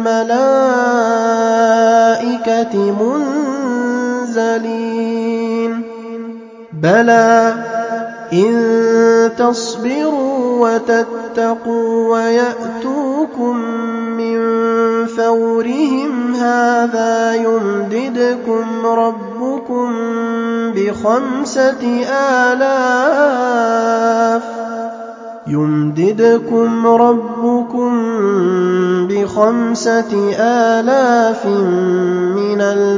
الْمَلَائِكَةِ مُنزَلِينَ بَلَى إِن تَصْبِرُوا وَتَتَّقُوا وَيَأْتُوكُم مِّن فَوْرِهِمْ هَٰذَا يُمْدِدْكُمْ رَبُّكُم بِخَمْسَةِ آلَافٍ يُمْدِدْكُمْ رَبُّكُم بِخَمْسَةِ آلَافٍ مِّنَ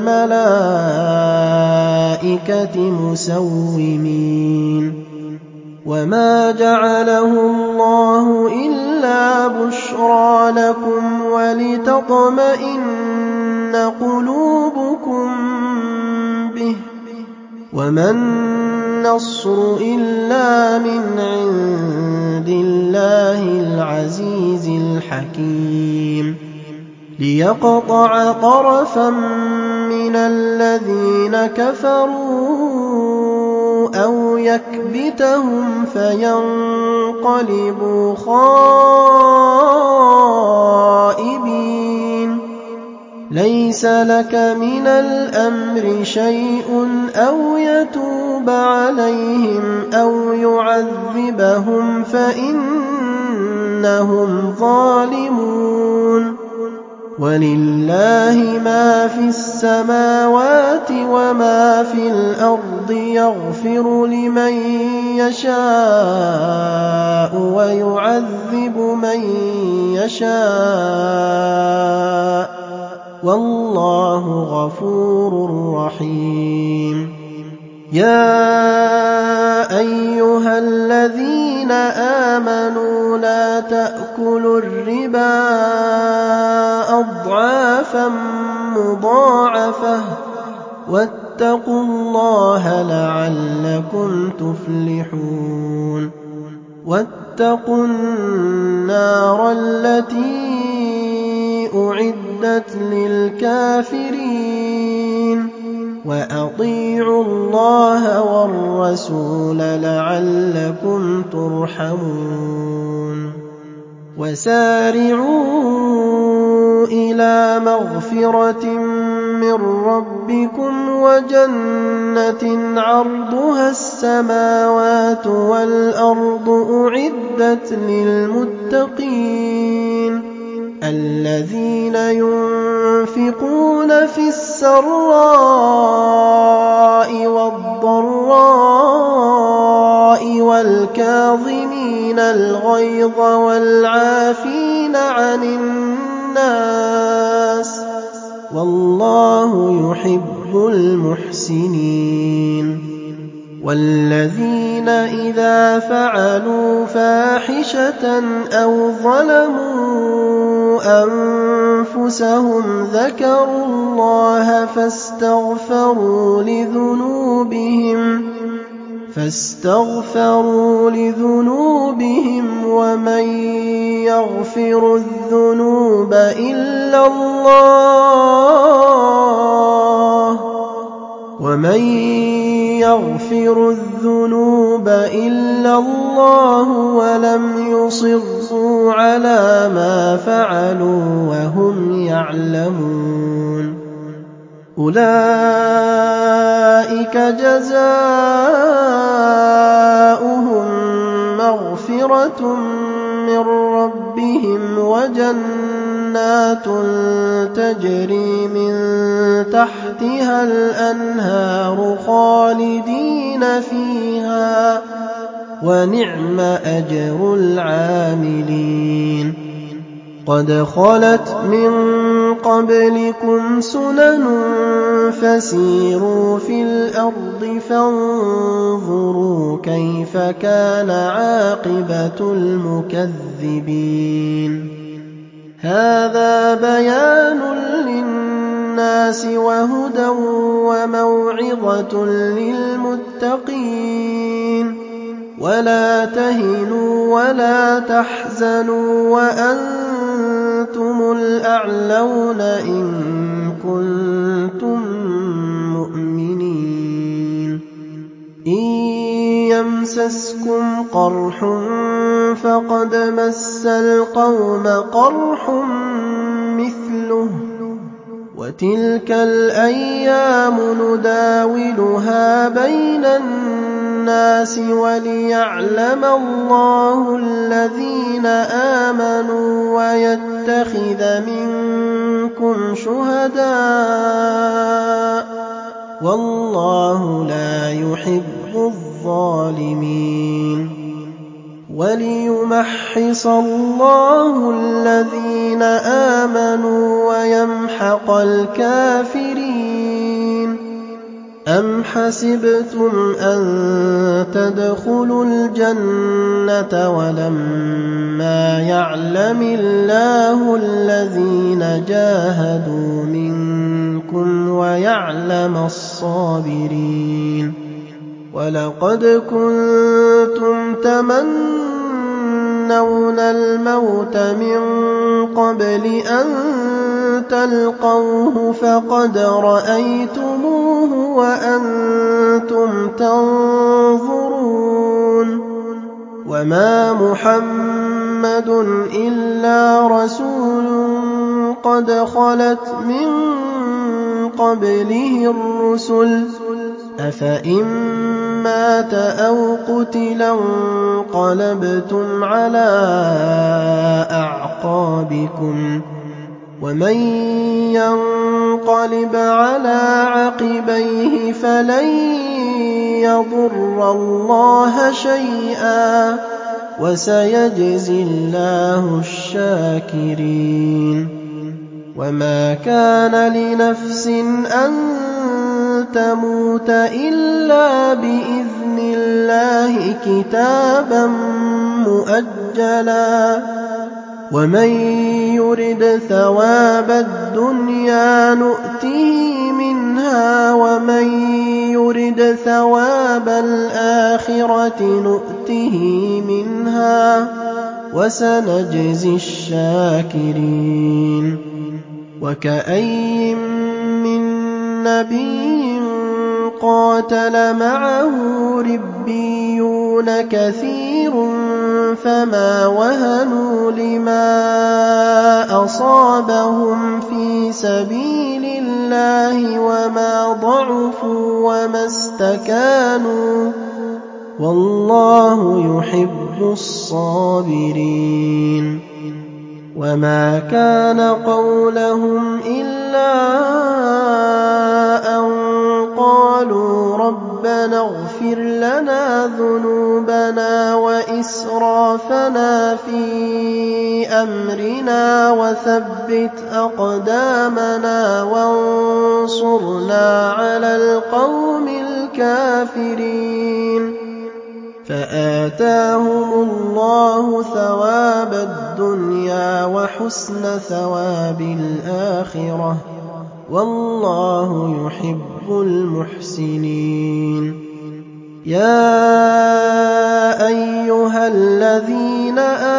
الْمَلَائِكَةِ مُسَوِّمِينَ وَمَا جَعَلَهُ اللَّهُ إِلَّا بُشْرَىٰ لَكُمْ وَلِتَطْمَئِنَّ قُلُوبُكُم بِهِ وَمَا النَّصْرُ إِلَّا مِنْ عِندِ اللَّهِ الْعَزِيزِ الْحَكِيمِ لِيَقْطَعَ طَرَفًا مِّنَ الَّذِينَ كَفَرُوا أَوْ يَكْبِتَهُمْ فَيَنقَلِبُوا خَائِبِينَ لَيْسَ لَكَ مِنَ الْأَمْرِ شَيْءٌ أَوْ يَتُوبَ عَلَيْهِمْ أَوْ يُعَذِّبَهُمْ فَإِنَّهُمْ ظَالِمُونَ وَلِلَّهِ مَا فِي السَّمَاوَاتِ وَمَا فِي الْأَرْضِ يَغْفِرُ لِمَن يَشَاءُ وَيُعَذِّبُ مَن يَشَاءُ وَاللَّهُ غَفُورٌ رَّحِيمٌ يَا أَيُّهَا الَّذِينَ آمَنُوا لَا تَأْكُلُوا الرِّبَا أَضْعَافًا مُّضَاعَفَةً وَاتَّقُوا اللَّهَ لَعَلَّكُمْ تُفْلِحُونَ وَاتَّقُوا النَّارَ الَّتِي أُعِدَّتْ لِلْكَافِرِينَ وَأَطِيعُوا اللَّهَ وَالرَّسُولَ لَعَلَّكُمْ تُرْحَمُونَ وَسَارِعُوا إِلَىٰ مَغْفِرَةٍ مِّن رَّبِّكُمْ وَجَنَّةٍ عَرْضُهَا السَّمَاوَاتُ وَالْأَرْضُ أُعِدَّتْ لِلْمُتَّقِينَ الَّذِينَ يُنفِقُونَ فِي السَّرَّاءِ وَالضَّرَّاءِ وَالْكَاظِمِينَ الْغَيْظَ وَالْعَافِينَ عَنِ النَّاسِ وَاللَّهُ يُحِبُّ الْمُحْسِنِينَ وَالَّذِينَ إِذَا فَعَلُوا فَاحِشَةً أَوْ ظَلَمُوا أَنفُسَهُمْ ذَكَرُوا اللَّهَ فَاسْتَغْفَرُوا لِذُنُوبِهِمْ فَاسْتَغْفَرُوا لِذُنُوبِهِمْ وَمَن يَغْفِرُ الذُّنُوبَ إِلَّا اللَّهُ وَمَن يَغْفِرُ الذُّنُوبَ إِلَّا اللَّهُ وَلَمْ يُصِرُّوا عَلَىٰ مَا فَعَلُوا وَهُمْ يَعْلَمُونَ أُولَٰئِكَ جَزَاؤُهُم مَّغْفِرَةٌ مِّن رَّبِّهِمْ وَجَنَّاتٌ جنات تجري من تحتها الأنهار خالدين فيها ونعم أجر العاملين قد خلت من قبلكم سنن فسيروا في الأرض فانظروا كيف كان عاقبة المكذبين هذا بيان للناس وهدى وموعظة للمتقين ولا تهنوا ولا تحزنوا وأنتم الأعلون إن كنتم مؤمنين إن يمسسكم قرح فقد مس القوم قرح مثله وتلك الأيام نداولها بين الناس وليعلم الله الذين آمنوا ويتخذ منكم شهداء والله لا يحب الظالمين وليمحص الله الذين آمنوا ويمحق الكافرين أم حسبتم أن تدخلوا الجنة ولما يعلم الله الذين جاهدوا منكم ويعلم الصابرين ولقد كنتم تمنون الموت من قبل أن تلقوه فقد رأيتموه وأنتم تنظرون وما محمد إلا رسول قد خلت من قبله الرسل أفإن مات أو قتلا انقلبتم على أعقابكم ومن ينقلب على عقبيه فلن يضر الله شيئا وسيجزي الله الشاكرين وما كان لنفس أن تموت إلا بإذن الله كتابا مؤجلا ومن يرد ثواب الدنيا نؤته منها ومن يرد ثواب الآخرة نؤته منها وسنجزي الشاكرين وكأي من نبي قاتل معه ربيون كثير فما وهنوا لما أصابهم في سبيل الله وما ضعفوا وما استكانوا والله يحب الصابرين وما كان قولهم إلا أن قالوا ربنا اغفر لنا ذنوبنا وإسرافنا في أمرنا وثبت أقدامنا وانصرنا على القوم الكافرين فآتاهم الله ثواب الدنيا وحسن ثواب الآخرة والله يحب المحسنين يا أيها الذين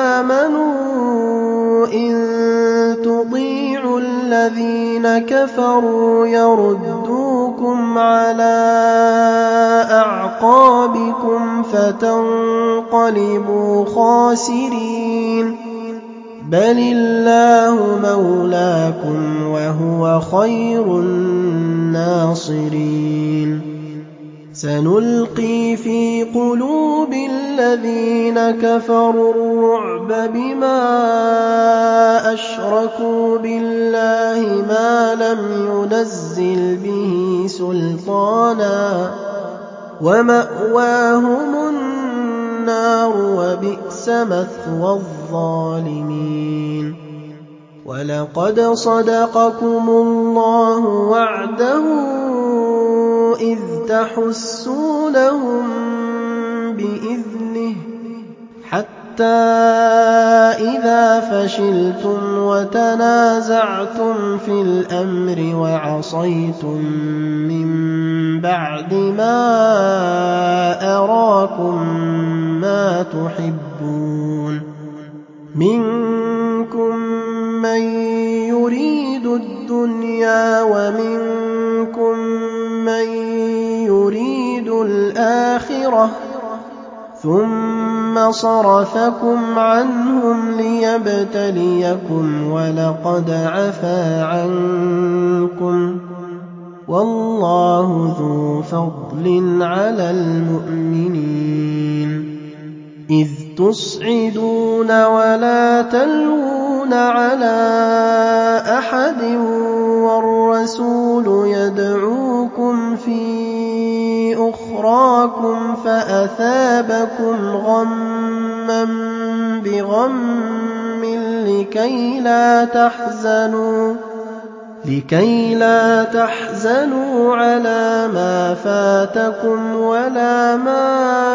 آمنوا إن تطيعوا الذين كفروا يردوكم على أعقابكم فتنقلبوا خاسرين بل الله مولاكم وهو خير الناصرين سنلقي في قلوب الذين كفروا الرعب بما أَشْرَكُوا بِاللَّهِ مَا لَمْ يُنَزِّلْ بِهِ سُلْطَانًا وَمَأْوَاهُمُ النَّارُ وَبِئْسَ مَثْوَى الظَّالِمِينَ وَلَقَدْ صَدَقَكُمُ اللَّهُ وَعْدَهُ إِذْ تَحُسُّونَهُم بِإِذْنِهِ حَتَّىٰ إِذَا فَشِلْتُمْ وَتَنَازَعْتُمْ فِي الْأَمْرِ وَعَصَيْتُم مِّن بَعْدِ مَا أَرَاكُم مَّا تُحِبُّونَ مِنكُم مَّن يُرِيدُ الدُّنْيَا وَمِنكُم مَّن يُرِيدُ الْآخِرَةَ ثُمَّ صَرَفَكُمْ عَنْهُمْ لِيَبْتَلِيَكُمْ وَلَقَدْ عَفَا عَنكُمْ وَاللَّهُ ذُو فَضْلٍ عَلَى الْمُؤْمِنِينَ إِذْ تُصْعِدُونَ وَلَا تَلْوُونَ عَلَىٰ أَحَدٍ وَالرَّسُولُ يَدْعُوكُمْ فِي أُخْرَاكُمْ فَأَثَابَكُمْ غَمًّا بِغَمٍّ لِّكَيْ لَا تَحْزَنُوا لِكَيْ لَا تَحْزَنُوا عَلَىٰ مَا فَاتَكُمْ وَلَا مَا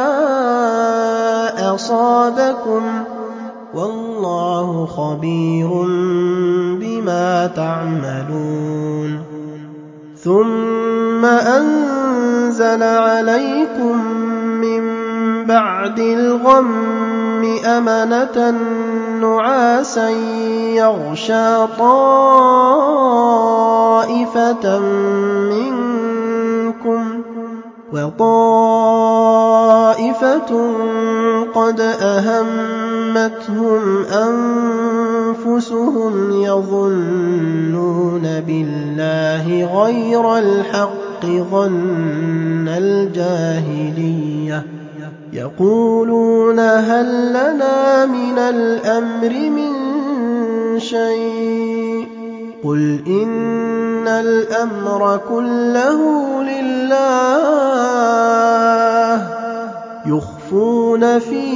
أَصَابَكُمْ وَاللَّهُ خَبِيرٌ بِمَا تَعْمَلُونَ ثُمَّ أَنزَلَ عَلَيْكُم مِّن بَعْدِ الْغَمِّ أَمَنَةً نُّعَاسًا يَغْشَىٰ طَائِفَةً مِّنكُمْ وَطَائِفَةٌ قَدْ أَهَمَّتْهُمْ أَنفُسُهُمْ يَظُنُّونَ بِاللَّهِ غَيْرَ الْحَقِّ ظَنَّ الْجَاهِلِيَّةِ يَقُولُونَ هَل لَّنَا مِنَ الْأَمْرِ مِن شَيْءٍ قُلْ إِنَّ الْأَمْرَ كُلَّهُ لِلَّهِ يُخْفُونَ فِي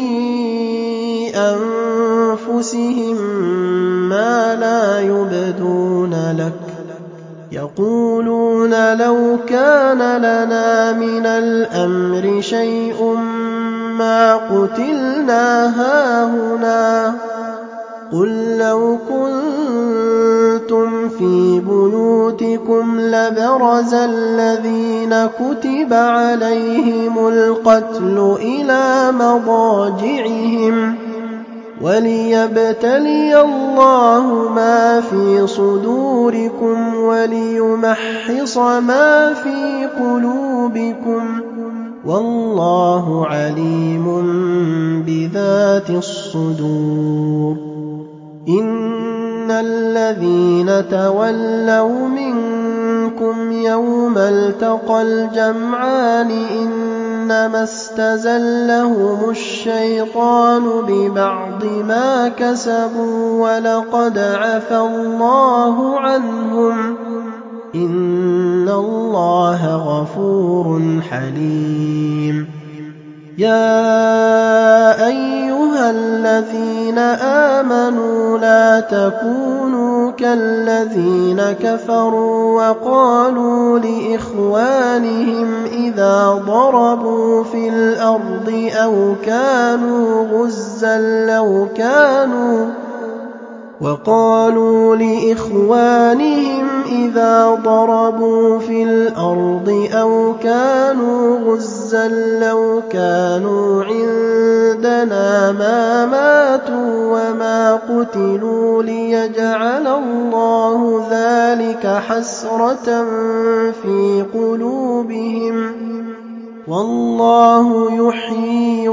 أَنفُسِهِم مَّا لَا يُبْدُونَ لَكَ يَقُولُونَ لَوْ كَانَ لَنَا مِنَ الْأَمْرِ شَيْءٌ مَّا قُتِلْنَا هَاهُنَا قُل لَّوْ كُنتُمْ فِي بُيُوتِكُمْ لَبَرَزَ الَّذِينَ كُتِبَ عَلَيْهِمُ الْقَتْلُ إِلَىٰ مَضَاجِعِهِمْ وَلِيَبْتَلِيَ اللَّهُ مَا فِي صُدُورِكُمْ وَلِيُمَحِّصَ مَا فِي قُلُوبِكُمْ وَاللَّهُ عَلِيمٌ بِذَاتِ الصُّدُورِ إِنَّ الَّذِينَ تَوَلَّوْا مِنكُمْ يَوْمَ الْتَقَى الْجَمْعَانِ إِنَّمَا اسْتَزَلَّهُمُ الشَّيْطَانُ بِبَعْضِ مَا كَسَبُوا وَلَقَدْ عَفَا اللَّهُ عَنْهُمْ إِنَّ اللَّهَ غَفُورٌ حَلِيمٌ يَا أَيُّهَا الَّذِينَ آمَنُوا لَا تَكُونُوا كَالَّذِينَ كَفَرُوا وَقَالُوا لِإِخْوَانِهِمْ إِذَا ضَرَبُوا فِي الْأَرْضِ أَوْ كَانُوا غُزًّى لَّوْ كَانُوا وَقَالُوا لِإِخْوَانِهِمْ إِذَا ضَرَبُوا فِي الْأَرْضِ أَوْ كَانُوا غُزًّى لَّوْ كَانُوا عِندَنَا مَا مَاتُوا وَمَا قُتِلُوا لِيَجْعَلَ اللَّهُ ذَلِكَ حَسْرَةً فِي قُلُوبِهِمْ وَاللَّهُ يُحْيِي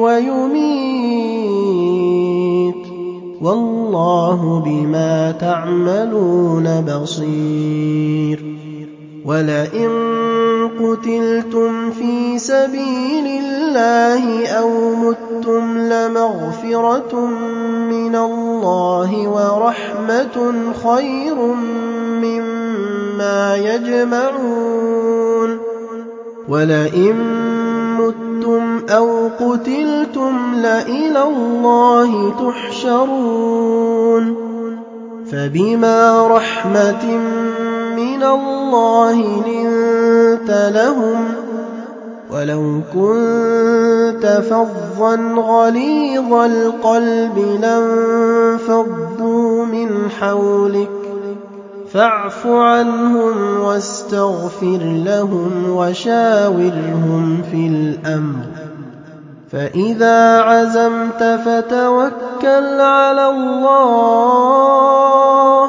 وَيُمِيتُ وَاللَّهُ بِمَا تَعْمَلُونَ بَصِيرٌ وَلَئِن قُتِلْتُمْ فِي سَبِيلِ اللَّهِ أَوْ مُتُّمْ لَمَغْفِرَةٌ مِّنَ اللَّهِ وَرَحْمَةٌ خَيْرٌ مِّمَّا يَجْمَعُونَ وَلَئِن مُّتُّمْ أَوْ قُتِلْتُمْ لَإِلَى اللَّهِ تُحْشَرُونَ فَبِمَا رَحْمَةٍ مِّنَ اللَّهِ لِنتَ لَهُمْ وَلَوْ كُنتَ فَظًّا غَلِيظَ الْقَلْبِ لَانفَضُّوا مِنْ حَوْلِكَ فَاعْفُ عَنْهُمْ وَاسْتَغْفِرْ لَهُمْ وَشَاوِرْهُمْ فِي الْأَمْرِ فَإِذَا عَزَمْتَ فَتَوَكَّلْ عَلَى اللَّهِ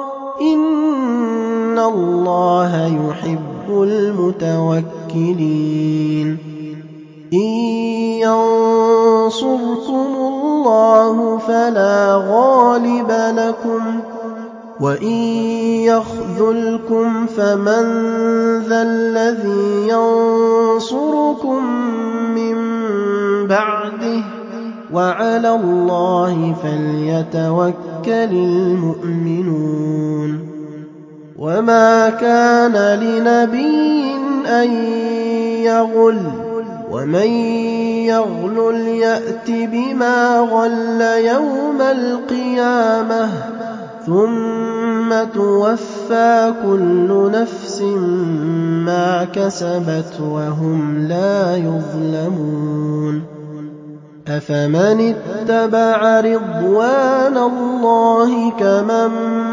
إِنَّ اللَّهَ يُحِبُّ الْمُتَوَكِّلِينَ إِن يَنصُرْكُمُ اللَّهُ فَلَا غَالِبَ لَكُمْ وَإِن يَخْذُلْكُمْ فَمَن ذَا الَّذِي يَنصُرُكُم مِّن بَعْدِهِ وَعَلَى اللَّهِ فَلْيَتَوَكَّلِ الْمُؤْمِنُونَ وَمَا كَانَ لِنَبِيٍّ أَن يَغُلَّ وَمَن يَغْلُلْ يَأْتِ بِمَا غَلَّ يَوْمَ الْقِيَامَةِ ثُمَّ تُوَفَّىٰ كُلُّ نَفْسٍ مَّا كَسَبَتْ وَهُمْ لَا يُظْلَمُونَ أَفَمَنِ اتَّبَعَ رِضْوَانَ اللَّهِ كَمَن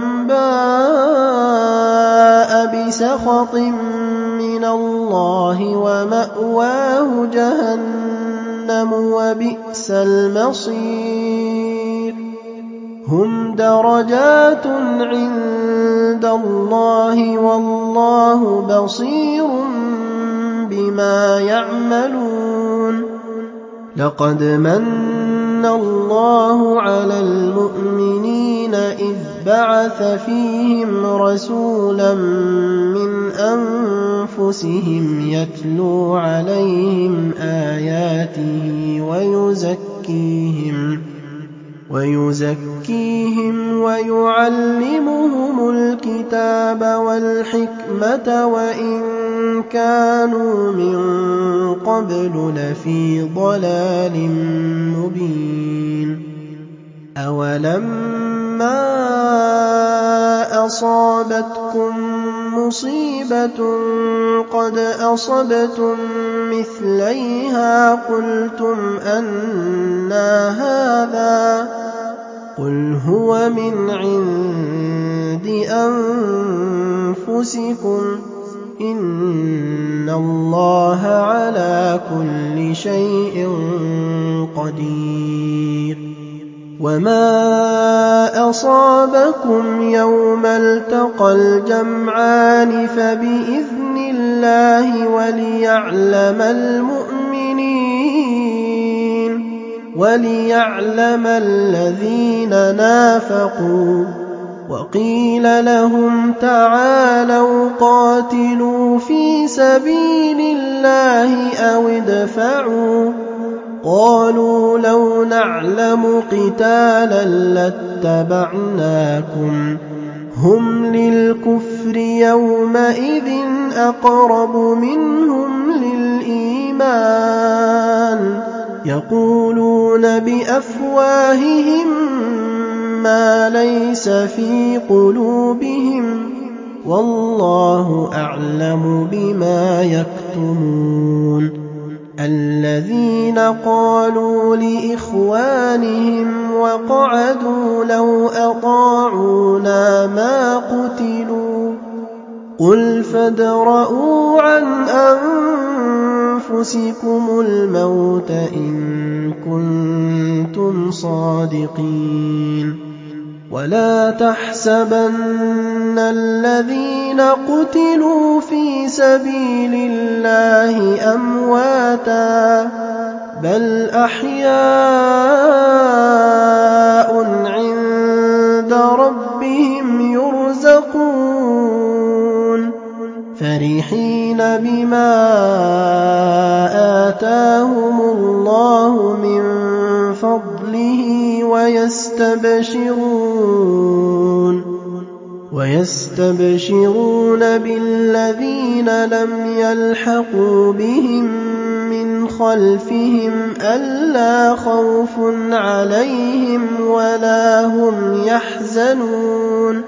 بَاءَ بِسَخَطٍ مِّنَ اللَّهِ وَمَأْوَاهُ جَهَنَّمُ وَبِئْسَ الْمَصِيرُ هُمْ دَرَجَاتٌ عِندَ اللَّهِ وَاللَّهُ بَصِيرٌ بِمَا يَعْمَلُونَ لَقَدْ مَنَّ اللَّهُ عَلَى الْمُؤْمِنِينَ إِذْ بَعَثَ فِيهِمْ رَسُولًا مِّنْ أَنفُسِهِمْ يَتْلُو عَلَيْهِمْ آيَاتِهِ وَيُزَكِّيهِمْ وَيُزَكِّيهِمْ وَيُعَلِّمُهُمُ الْكِتَابَ وَالْحِكْمَةَ وَإِن كَانُوا مِن قَبْلُ لَفِي ضَلَالٍ مُّبِينٍ أَوَلَمَّا أَصَابَتْكُم مُّصِيبَةٌ قَدْ أَصَبْتُم مِّثْلَيْهَا قُلْتُمْ أَنَّىٰ هَٰذَا ۖ قُلْ هُوَ مِنْ عِندِ أَنفُسِكُمْ ۗ إِنَّ اللَّهَ عَلَىٰ كُلِّ شَيْءٍ قَدِيرٌ وَمَا أَصَابَكُمْ يَوْمَ الْتَقَى الْجَمْعَانِ فَبِإِذْنِ اللَّهِ وَلِيَعْلَمَ الْمُؤْمِنِينَ وَلِيَعْلَمَ الَّذِينَ نَافَقُوا وَقِيلَ لَهُمْ تَعَالَوْا قَاتِلُوا فِي سَبِيلِ اللَّهِ أَوِ ادْفَعُوا قَالُوا لَوْ نَعْلَمُ قِتَالًا لَّاتَّبَعْنَاكُمْ هُمْ لِلْكُفْرِ يَوْمَئِذٍ أَقْرَبُ مِنْهُمْ لِلْإِيمَانِ يَقُولُونَ بِأَفْوَاهِهِم مَّا لَيْسَ فِي قُلُوبِهِمْ وَاللَّهُ أَعْلَمُ بِمَا يَكْتُمُونَ الَّذِينَ قَالُوا لِإِخْوَانِهِمْ وَقَعَدُوا لَوْ أَطَاعُونَا مَا قُتِلُوا قُلْ فَادْرَءُوا عَنْ أَنفُسِكُمُ الْمَوْتَ إِن كُنتُمْ صَادِقِينَ وَلَا تَحْسَبَنَّ الَّذِينَ قُتِلُوا فِي سَبِيلِ اللَّهِ أَمْوَاتًا بَلْ أَحْيَاءٌ عِندَ رَبِّهِمْ يُرْزَقُونَ فرحين بما آتاهم الله من فضله ويستبشرون ويستبشرون بالذين لم يلحقوا بهم من خلفهم ألا خوف عليهم ولا هم يحزنون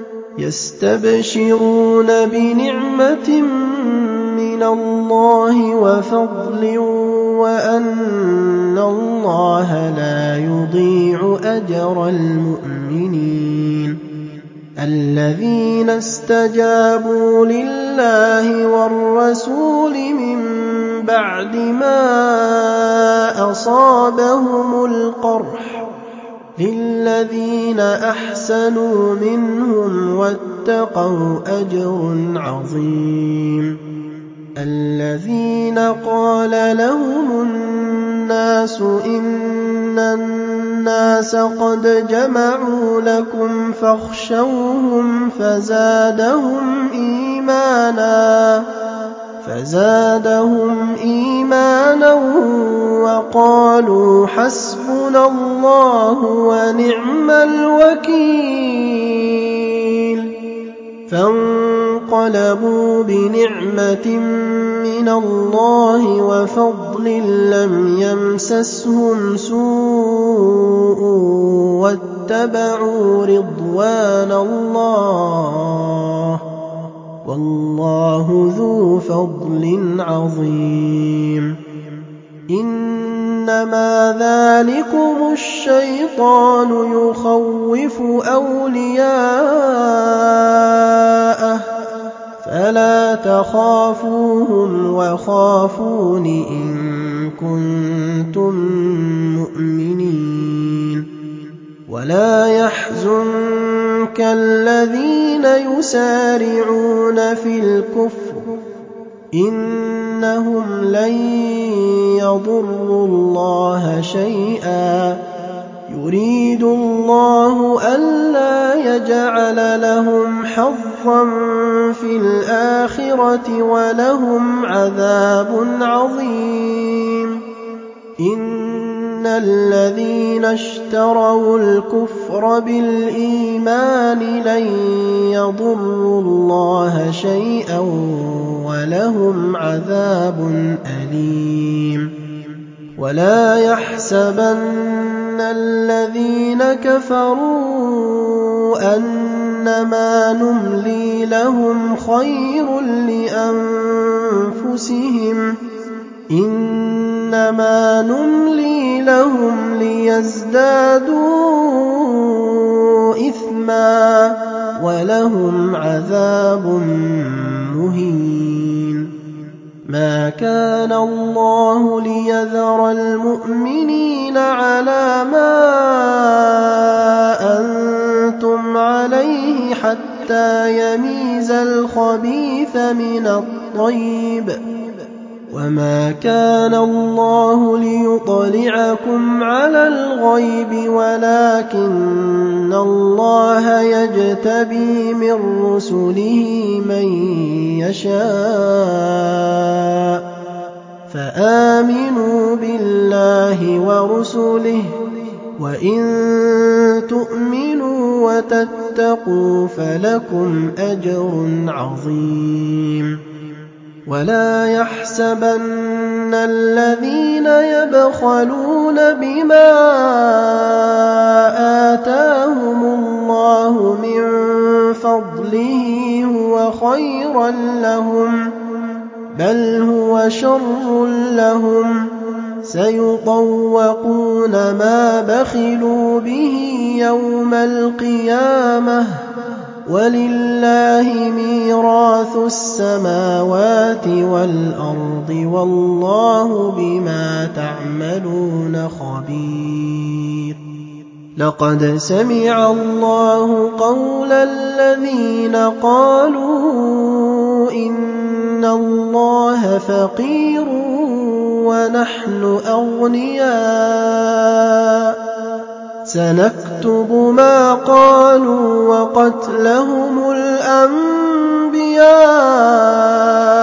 يستبشرون بنعمة من الله وفضل وأن الله لا يضيع أجر المؤمنين الذين استجابوا لله والرسول من بعد ما أصابهم القرح للذين أحسنوا منهم واتقوا أجر عظيم الذين قال لهم الناس إن الناس قد جمعوا لكم فاخشوهم فزادهم إيمانا فزادهم إيمانا وقالوا حسبنا الله ونعم الوكيل فانقلبوا بنعمة من الله وفضل لم يمسسهم سوء واتبعوا رضوان الله والله ذو فضل عظيم إنما ذلكم الشيطان يخوف أولياءه فلا تخافوهم وخافون إن كنتم مؤمنين ولا يحزنك الذين يسارعون في الكفر إنهم لن يضروا الله شيئا يريد الله ألا يجعل لهم حظا في الآخرة ولهم عذاب عظيم إن الذين اشتروا الكفر بالإيمان لن يضروا الله شيئا ولهم عذاب أليم ولا يحسبن الذين كفروا أنما نملي لهم خير لأنفسهم إنما نملي لهم ليزدادوا إثما ولهم عذاب مهين ما كان الله ليذر المؤمنين على ما أنتم عليه حتى يميز الخبيث من الطيب وما كان الله ليطلعكم على الغيب ولكن الله يجتبي من رسله من يشاء فآمنوا بالله ورسله وإن تؤمنوا وتتقوا فلكم أجر عظيم ولا يحسبن الذين يبخلون بما آتاهم الله من فضله هو خيرا لهم بل هو شر لهم سيطوقون ما بخلوا به يوم القيامة ولله ميراث السماوات والأرض والله بما تعملون خبير لقد سمع الله قول الذين قالوا إن الله فقير ونحن أغنياء سنكتب ما قالوا وقتلهم الأنبياء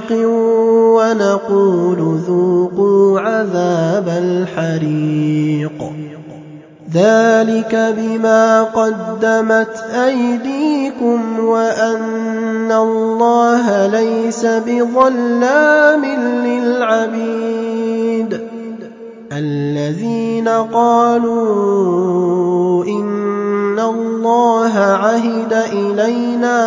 حق ونقول ذوقوا عذاب الحريق ذلك بما قدمت أيديكم وأن الله ليس بظلام للعبيد الذين قالوا إن الله عهد إلينا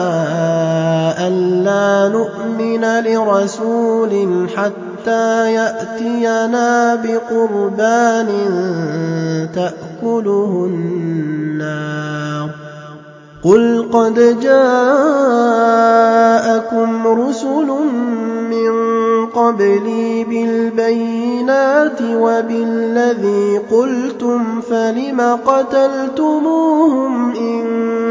ألا نؤمن لرسول حتى يأتينا بقربان تأكله النار قل قد جاءكم رسل من قبلي بالبينات وبالذي قلتم فلم قتلتموهم إن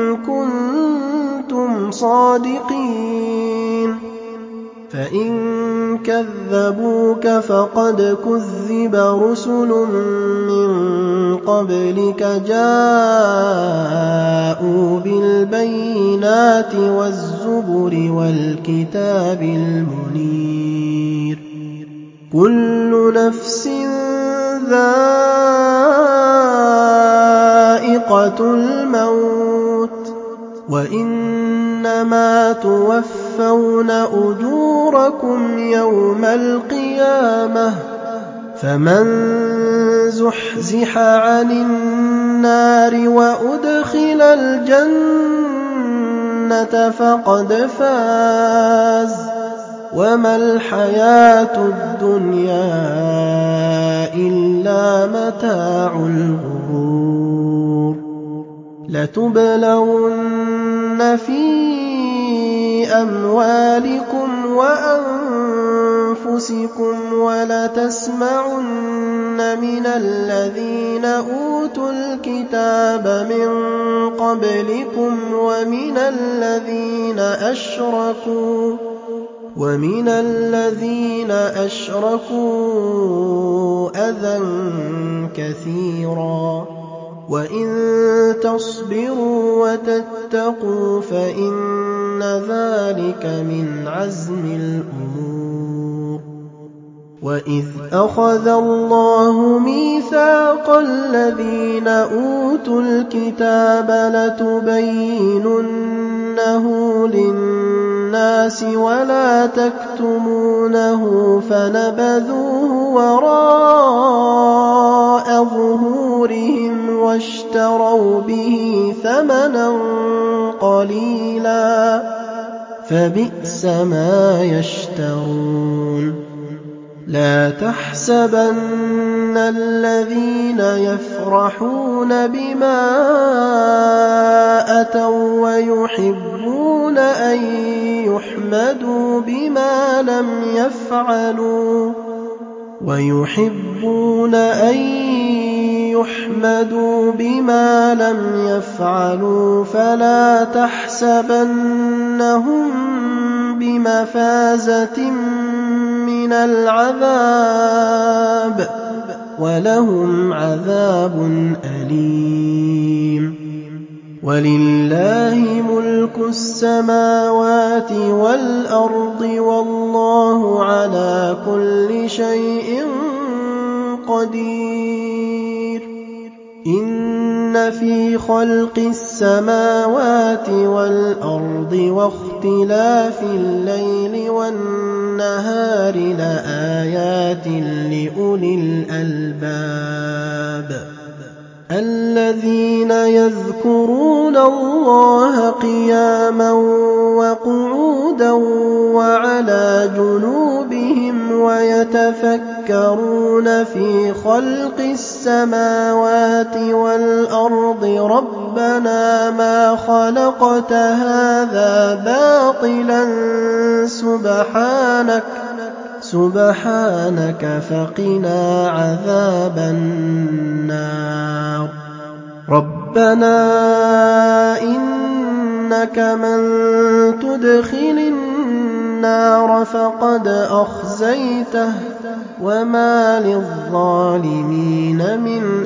كنتم صادقين فإن كذبوك فقد كذب رسل من قبلك جاءوا بالبينات والزبر والكتاب المنير كل نفس ذائقة الموت وإنما توفون أجوركم يوم القيامة فمن زحزح عن النار وأدخل الجنة فقد فاز وما الحياة الدنيا إلا متاع الغرور لتبلون في أموالكم وأنفسكم ولتسمعن من الذين أوتوا الكتاب من قبلكم ومن الذين أشركوا ومن الذين أشركوا أذى كثيرا وإن تصبروا وتتقوا فإن ذلك من عزم الأمور وإذ أخذ الله ميثاق الذين أوتوا الكتاب لتبيننه للناس ولا تكتمونه فنبذوه وراء ظهورهم واشتروا به ثمنا قليلا فبئس ما يشترون لا تحسبن الذين يفرحون بما أتوا ويحبون أن يحمدوا بما لم يفعلوا ويحبون أن يحمدوا بما لم يفعلوا فلا تحسبنهم بمفازة من العذاب ولهم عذاب أليم ولله ملك السماوات والأرض والله على كل شيء قدير إن في خلق السماوات والأرض واختلاف الليل والنهار لآيات لأولي الألباب الذين يذكرون الله قياما وقعودا وعلى جنوبهم ويتفكرون في خلق السماوات والأرض ربنا ما خلقت هذا باطلا سبحانك سبحانك فقنا عذاب النار ربنا إنك من تدخل النار فقد أخزيته وما للظالمين من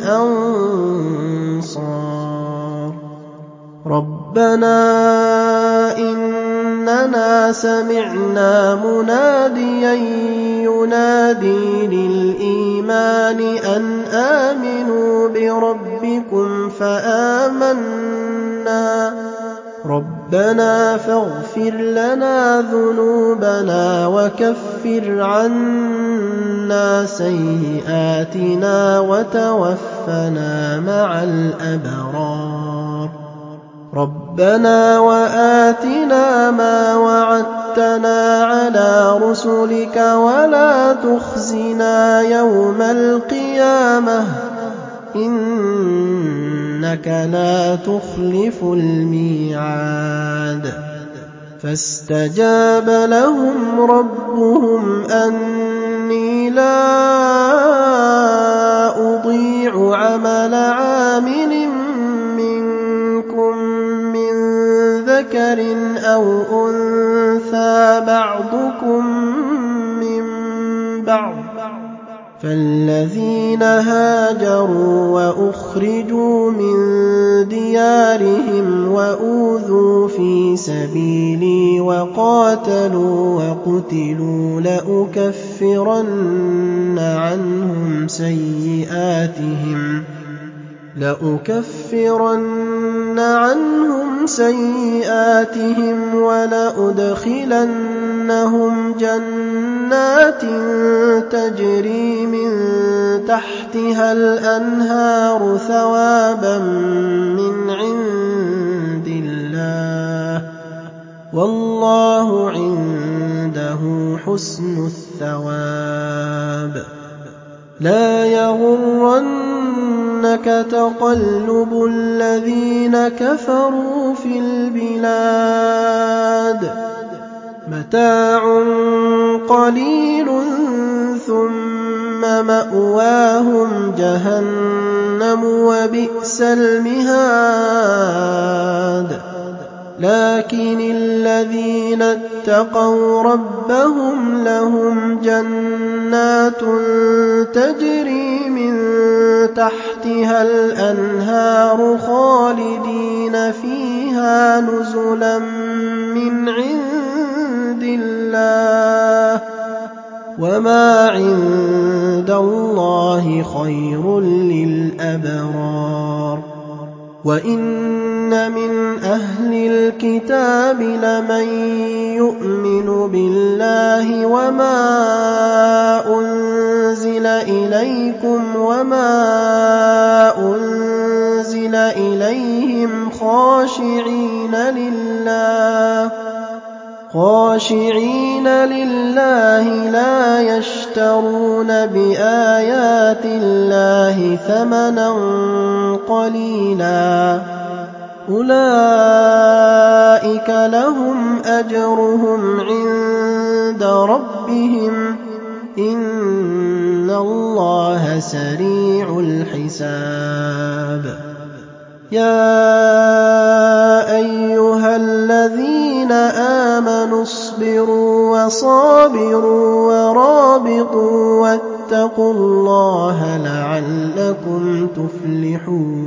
أنصار ربنا إننا ربنا سمعنا مناديا ينادي للإيمان أن آمنوا بربكم فآمنا ربنا فاغفر لنا ذنوبنا وكفر عنا سيئاتنا وتوفنا مع الأبرار ربنا وآتنا ما وعدتنا على رسلك ولا تخزنا يوم القيامة إنك لا تخلف الميعاد فاستجاب لهم ربهم أني لا أضيع عمل عامل منكم من ذكر أو أنثى بعضكم من بعض فالذين هاجروا وأخرجوا من ديارهم وأوذوا في سبيلي وقاتلوا وقتلوا لأكفرن عنهم سيئاتهم لأكفرن عنهم سيئاتهم ولأدخلنهم جنات تجري من تحتها الأنهار ثوابا من عند الله والله عنده حسن الثواب لا يغرنك تقلب الذين كفروا في البلاد متاع قليل ثم مأواهم جهنم وبئس المهاد لكن الذين اتقوا ربهم لهم جنات تجري من تحتها الأنهار خالدين فيها نزلا من عند الله وما عند الله خير للأبرار وإن من أهل الكتاب لمن يؤمن بالله وما أنزل إليكم وما أنزل إليهم خاشعين لله خاشعين لله لا يشترون بآيات الله ثمنا قليلا أولئك لهم أجرهم عند ربهم إن الله سريع الحساب يا أيها الذين آمنوا اصبروا وصابروا ورابطوا واتقوا الله لعلكم تفلحون